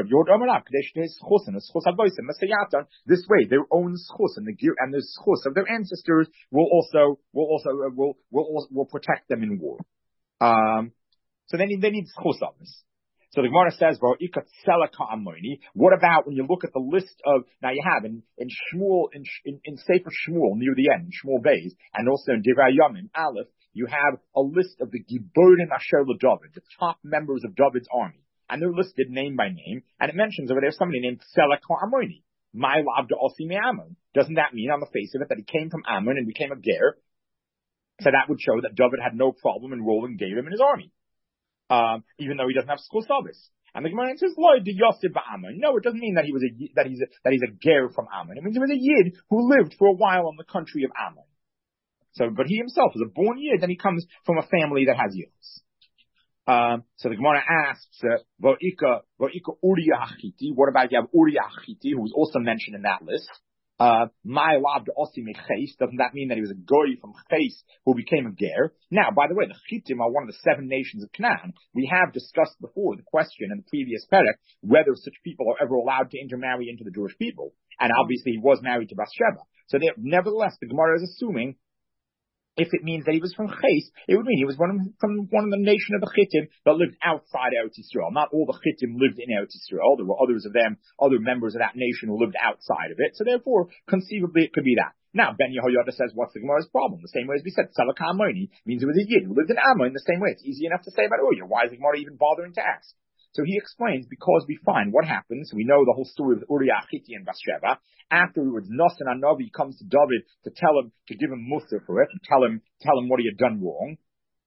This way, their own schus and the gear and the schus of their ancestors will also will also uh, will will will protect them in war. Um, so they need they need schus on this. So the Gemara says, what about when you look at the list of, now you have in, in Shmuel, in, in, in Sefer Shmuel, near the end, Shmuel Beis, and also in Divrei Yomim, Aleph, you have a list of the Giborim Asher LeDavid, the top members of David's army. And they're listed name by name, and it mentions over there somebody named Selach HaAmoni. My Labda Osi Me'amon. Doesn't that mean on the face of it that he came from Ammon and became a ger? So that would show that David had no problem enrolling Gerim in his army. Um, even though he doesn't have school service. And the Gemara says, "Lo de Yosef ba'Ammon." No, it doesn't mean that he was a that he's a, that he's a ger from Ammon. It means he was a yid who lived for a while in the country of Ammon. So, but he himself is a born yid, and he comes from a family that has yids. Um, so the Gemara asks, "Va'ika va'ika Uriah Hachiti." What about you have Uriah Hachiti, who was also mentioned in that list? Uh, my lab osi meches, doesn't that mean that he was a goy from Ches who became a ger? Now, by the way, the Chitim are one of the seven nations of Canaan. We have discussed before the question in the previous perek whether such people are ever allowed to intermarry into the Jewish people. And obviously he was married to Bathsheba. So they, nevertheless, the Gemara is assuming if it means that he was from Ches, it would mean he was one of, from one of the nation of the Chittim that lived outside Eretz Yisrael. Not all the Chittim lived in Eretz Yisrael. There were others of them, other members of that nation who lived outside of it. So therefore, conceivably, it could be that. Now, Ben Yehoyada says, what's the Gemara's problem? The same way as we said, Tzavak Ammoni means it was a Yid who lived in Ammon. The same way, it's easy enough to say about Uryah. Why is the Gemara even bothering to ask? So he explains, because we find what happens, we know the whole story of Uriah Hitti and Bathsheba. Afterwards, Nasan HaNavi comes to David to tell him, to give him mussar for it, and tell him, tell him what he had done wrong.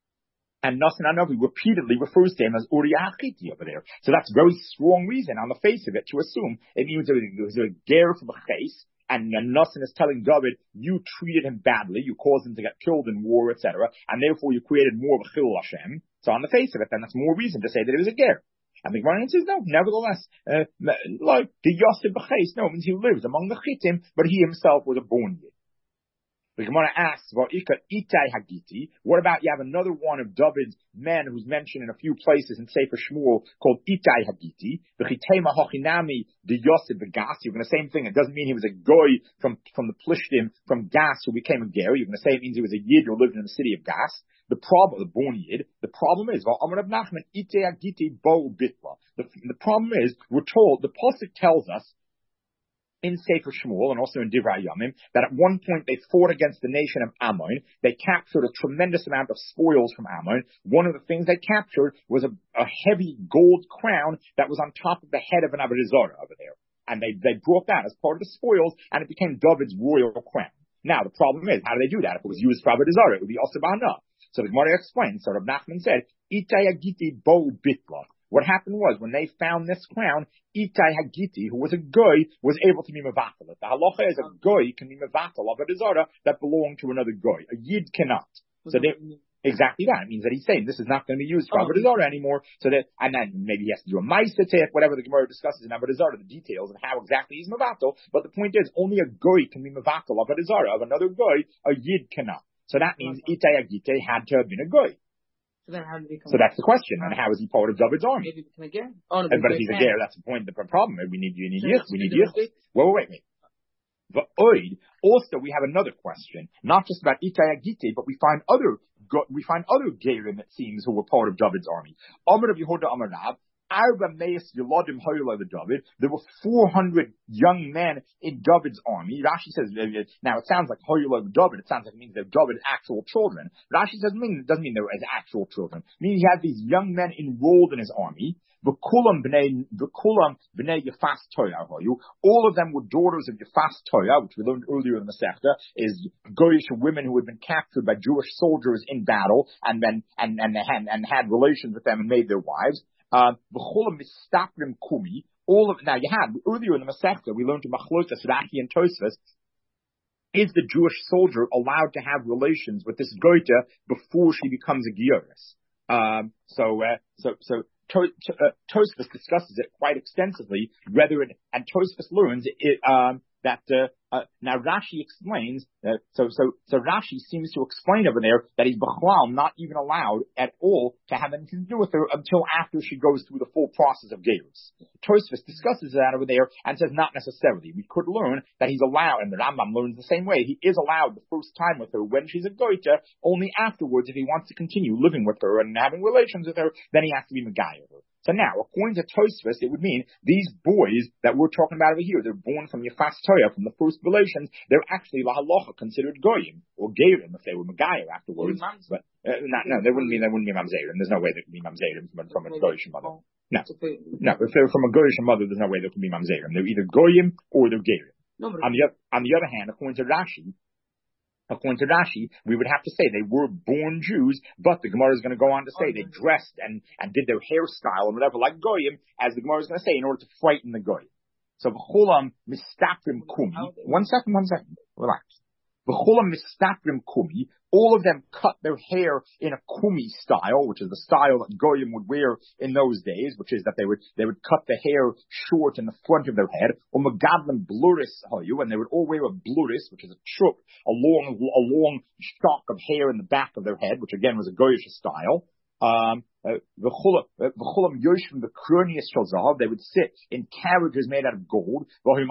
And Nasan HaNavi repeatedly refers to him as Uriah Hitti over there. So that's a very strong reason on the face of it to assume it means it was a ger from a Ches. And Nasan is telling David, you treated him badly, you caused him to get killed in war, et cetera, and therefore you created more of a Chilul Hashem. So on the face of it, then that's more reason to say that it was a ger. And the Gemara says, no, nevertheless, uh, like the Yosef B'Ches, no, it means he lives among the Chittim, but he himself was a born Yid. The Gemara asks, well, Itai Hagiti, what about you have another one of David's men who's mentioned in a few places in Sefer Shmuel called Itai Hagiti, the Chitema Hochinami, the Yosef B'Gas. You're going to say the same thing. It doesn't mean he was a goy from, from the Plishtim, from Gas, who became a ger. You're going to say it means he was a Yid who lived in the city of Gas. The problem, the born Yid, the problem is, well, Amar Rav Nachman, Itai Hagiti Bo Bitla. The, the problem is, we're told, the Pasuk tells us, in Sefer Shmuel and also in Divrei Yamim, that at one point they fought against the nation of Ammon. They captured a tremendous amount of spoils from Ammon. One of the things they captured was a, a heavy gold crown that was on top of the head of an Avodah Zarah over there. And they, they brought that as part of the spoils, and it became David's royal crown. Now, the problem is, how do they do that? If it was used for Avodah Zarah, it would be also Ba'ana. So the Gemara explains, so Rav Nachman said, Itai Hagiti Bo Bitla. What happened was, when they found this crown, Itai Hagiti, who was a goy, was able to be mevatel. The halacha is a goy can be mevatel of a desara that belonged to another goy. A yid cannot. So they, exactly that. It means that he's saying this is not going to be used for oh. Avodah Zarah anymore. So that, and then maybe he has to do a ma'aseh tef, whatever the Gemara discusses in Avodah Zarah, the details of how exactly he's mevatel. But the point is, only a goy can be mevatel of a desara of another goy. A yid cannot. So that means Itai Hagiti had to have been a goy. So then how did he become? So that's the question. And how is he part of David's army? Maybe become a ger. Oh, no, but if he's a ger, that's the point. The problem. We need, we need yich. We need yich. Wait, wait, wait, wait. But oid, also we have another question, not just about Itai Hagiti, but we find other, we find other gerim, it seems, who were part of David's army. Amar of Yehuda Amar Rab, Arba Meis Yeladim Hoyla the David. There were four hundred young men in David's army. Rashi says, now it sounds like Hoyla the David. It sounds like it means they're David's actual children. Rashi says, it doesn't mean they're his actual children. It means he had these young men enrolled in his army. V'kulam b'nei, v'kulam b'nei Yefas Toya hoyu. All of them were daughters of Yefas Toya, which we learned earlier in the Masechta, is Goyish women who had been captured by Jewish soldiers in battle and then, and, and, and, and had relations with them and made their wives. Uh, all of now you had earlier in the Masechta we learned to Machlotas Rashi and Tosfos. Is the Jewish soldier allowed to have relations with this goita before she becomes a gioris? Um, so, uh, so, so to, to, uh, Tosfos discusses it quite extensively. Whether it and Tosfos learns it um, that. Uh, Uh, now Rashi explains, uh, so, so, so Rashi seems to explain over there that he's b'chlal not even allowed at all to have anything to do with her until after she goes through the full process of Gerus. Tosfos discusses that over there and says not necessarily. We could learn that he's allowed, and the Rambam learns the same way, he is allowed the first time with her when she's a goita, only afterwards if he wants to continue living with her and having relations with her, then he has to be Megayah her. So now, according to Tosfos, it would mean these boys that we're talking about over here, they're born from Yefas Toya, from the first relations, they're actually la halacha considered goyim or gerim if they were Megayah afterwards. But uh, not, no, they wouldn't be. They wouldn't be mamzerim. There's no way they could be mamzerim from, from a goyish mother. No, no. If they're from a goyish mother, there's no way they can be mamzerim. They're either goyim or they're gerim. No, on the on the other hand, according to Rashi. According to Rashi, we would have to say they were born Jews, but the Gemara is going to go on to say they dressed and, and did their hairstyle and whatever like goyim, as the Gemara is going to say, in order to frighten the goyim. So v'cholam mistaprim kumi. One second, one second. Relax. V'cholam mistatrim kumi. All of them cut their hair in a kumi style, which is the style that goyim would wear in those days, which is that they would they would cut the hair short in the front of their head. Or megadlim bluris hayu, and they would all wear a bluris, which is a trup, a long a long shock of hair in the back of their head, which again was a goyish style. Um, uh, the chulam yoshim the kronius shalzahav. They would sit in carriages made out of gold.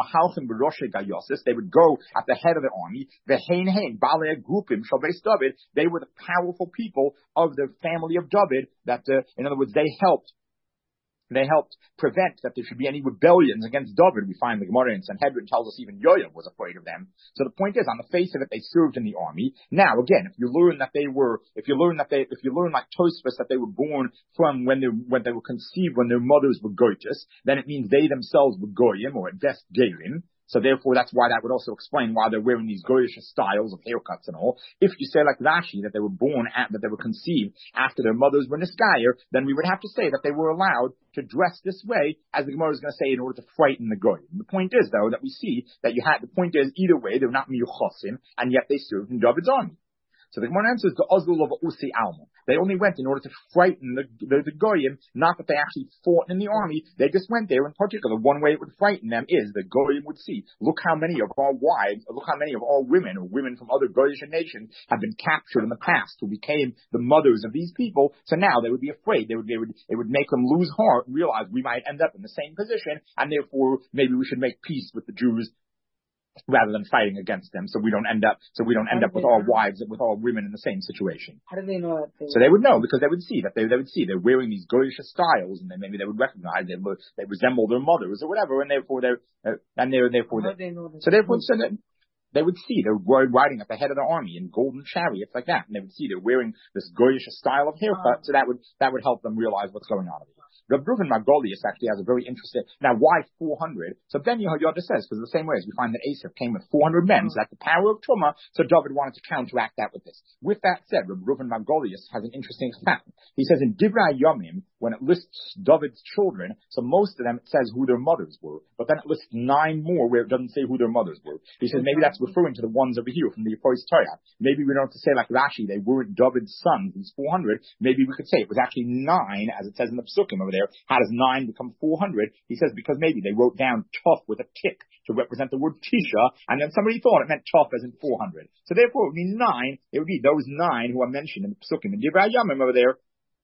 They would go at the head of the army. The hein hein balei grupim shalbeis David. They were the powerful people of the family of David. That, uh, in other words, they helped. They helped prevent that there should be any rebellions against David. We find the Gemara in Sanhedrin tells us even Yoav was afraid of them. So the point is, on the face of it, they served in the army. Now, again, if you learn that they were, if you learn that they, if you learn like Tosfos that they were born from when they when they were conceived when their mothers were goytis, then it means they themselves were goyim or at best gerim. So therefore, that's why that would also explain why they're wearing these goyish styles of haircuts and all. If you say like Rashi, that they were born at, that they were conceived after their mothers were Niskayer, then we would have to say that they were allowed to dress this way, as the Gemara is going to say, in order to frighten the goyim. The point is, though, that we see that you had, the point is, either way, they're not miyuchosim, and yet they served in David's army. So the Gemara answers the Ozul of Usi Alma. They only went in order to frighten the, the, the Goyim, not that they actually fought in the army. They just went there. In particular, one way it would frighten them is the Goyim would see, look how many of our wives, look how many of our women, or women from other Goyish nations, have been captured in the past, who became the mothers of these people. So now they would be afraid. They would, they would, it would make them lose heart, realize we might end up in the same position, and therefore maybe we should make peace with the Jews rather than fighting against them, so we don't end up, so we don't end up with all wives, with all women in the same situation. How do they know that? They so they would know, because they would see that they, they would see they're wearing these goyish styles, and then maybe they would recognize they would, they resemble their mothers or whatever, and therefore they're, uh, and they're, therefore How they, they know so therefore, so that, they would see they're riding at the head of the army in golden chariots like that, and they would see they're wearing this goyish style of haircut, uh, so that would, that would help them realize what's going on. Reb Reuven Margolius actually has a very interesting, now why four hundred? So Ben Yehoyada says, because the same way as we find that Asaph came with four hundred men, so that's the power of Tumah, so David wanted to counteract that with this. With that said, Reb Reuven Margolius has an interesting fact. He says in Divrei Yomim, when it lists David's children, so most of them it says who their mothers were, but then it lists nine more where it doesn't say who their mothers were. He says maybe that's referring to the ones over here from the Yipos Torah. Maybe we don't have to say like Rashi, they weren't David's sons, these four hundred. Maybe we could say it was actually nine, as it says in the Psukim over there. How does nine become four hundred? He says because maybe they wrote down tough with a tick to represent the word Tisha, and then somebody thought it meant tough as in four hundred. So therefore it would be nine, it would be those nine who are mentioned in the Psukim. And Divrei Yomim over there,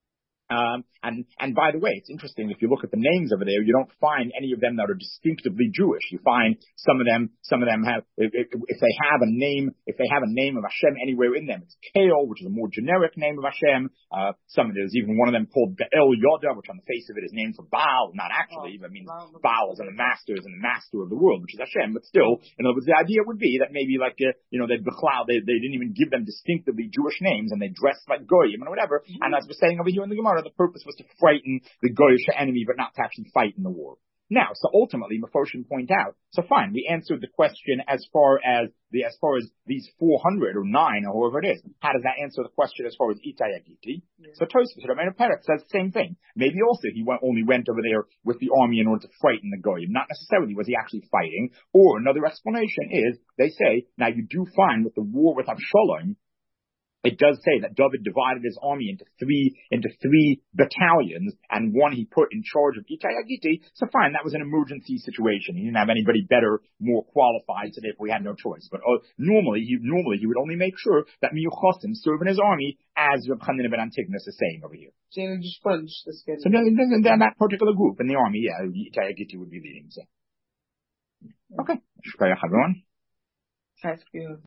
Um, and, and by the way, it's interesting, if you look at the names over there, you don't find any of them that are distinctively Jewish. You find some of them, some of them have, if, if they have a name, if they have a name of Hashem anywhere in them, it's Kael, which is a more generic name of Hashem. Uh, some of there's even one of them called Be'el Yoda, which on the face of it is named for Baal, not actually, but means Baal is and the master is and the master of the world, which is Hashem. But still, in other words, the idea would be that maybe like, uh, you know, they'd Bechlal, they, they didn't even give them distinctively Jewish names, and they dressed like Goyim and whatever. Mm-hmm. And as we're saying over here in the Gemara, the purpose was to frighten the Goyish enemy, but not to actually fight in the war. Now, so ultimately, Mefoshim point out, so fine, we answered the question as far as the, as far as these four hundred or nine or whoever it is. How does that answer the question as far as Itay Agiti? Yeah. So Tosfos, Rabbeinu Peretz says the same thing. Maybe also he went, only went over there with the army in order to frighten the Goyim. Not necessarily was he actually fighting. Or another explanation is, they say, now you do find with the war with Avshalom, it does say that David divided his army into three, into three battalions, and one he put in charge of Itay Agiti. So fine, that was an emergency situation. He didn't have anybody better, more qualified, so therefore he had no choice. But uh, normally, he, normally he would only make sure that Miyuchosim serve in his army, as Reb Chanina ben Antigonus is saying over here. So you just punch the schedule. So then, then, then that particular group in the army, yeah, Itay Agiti would be leading. So. Okay. Shukayach everyone. Thank you.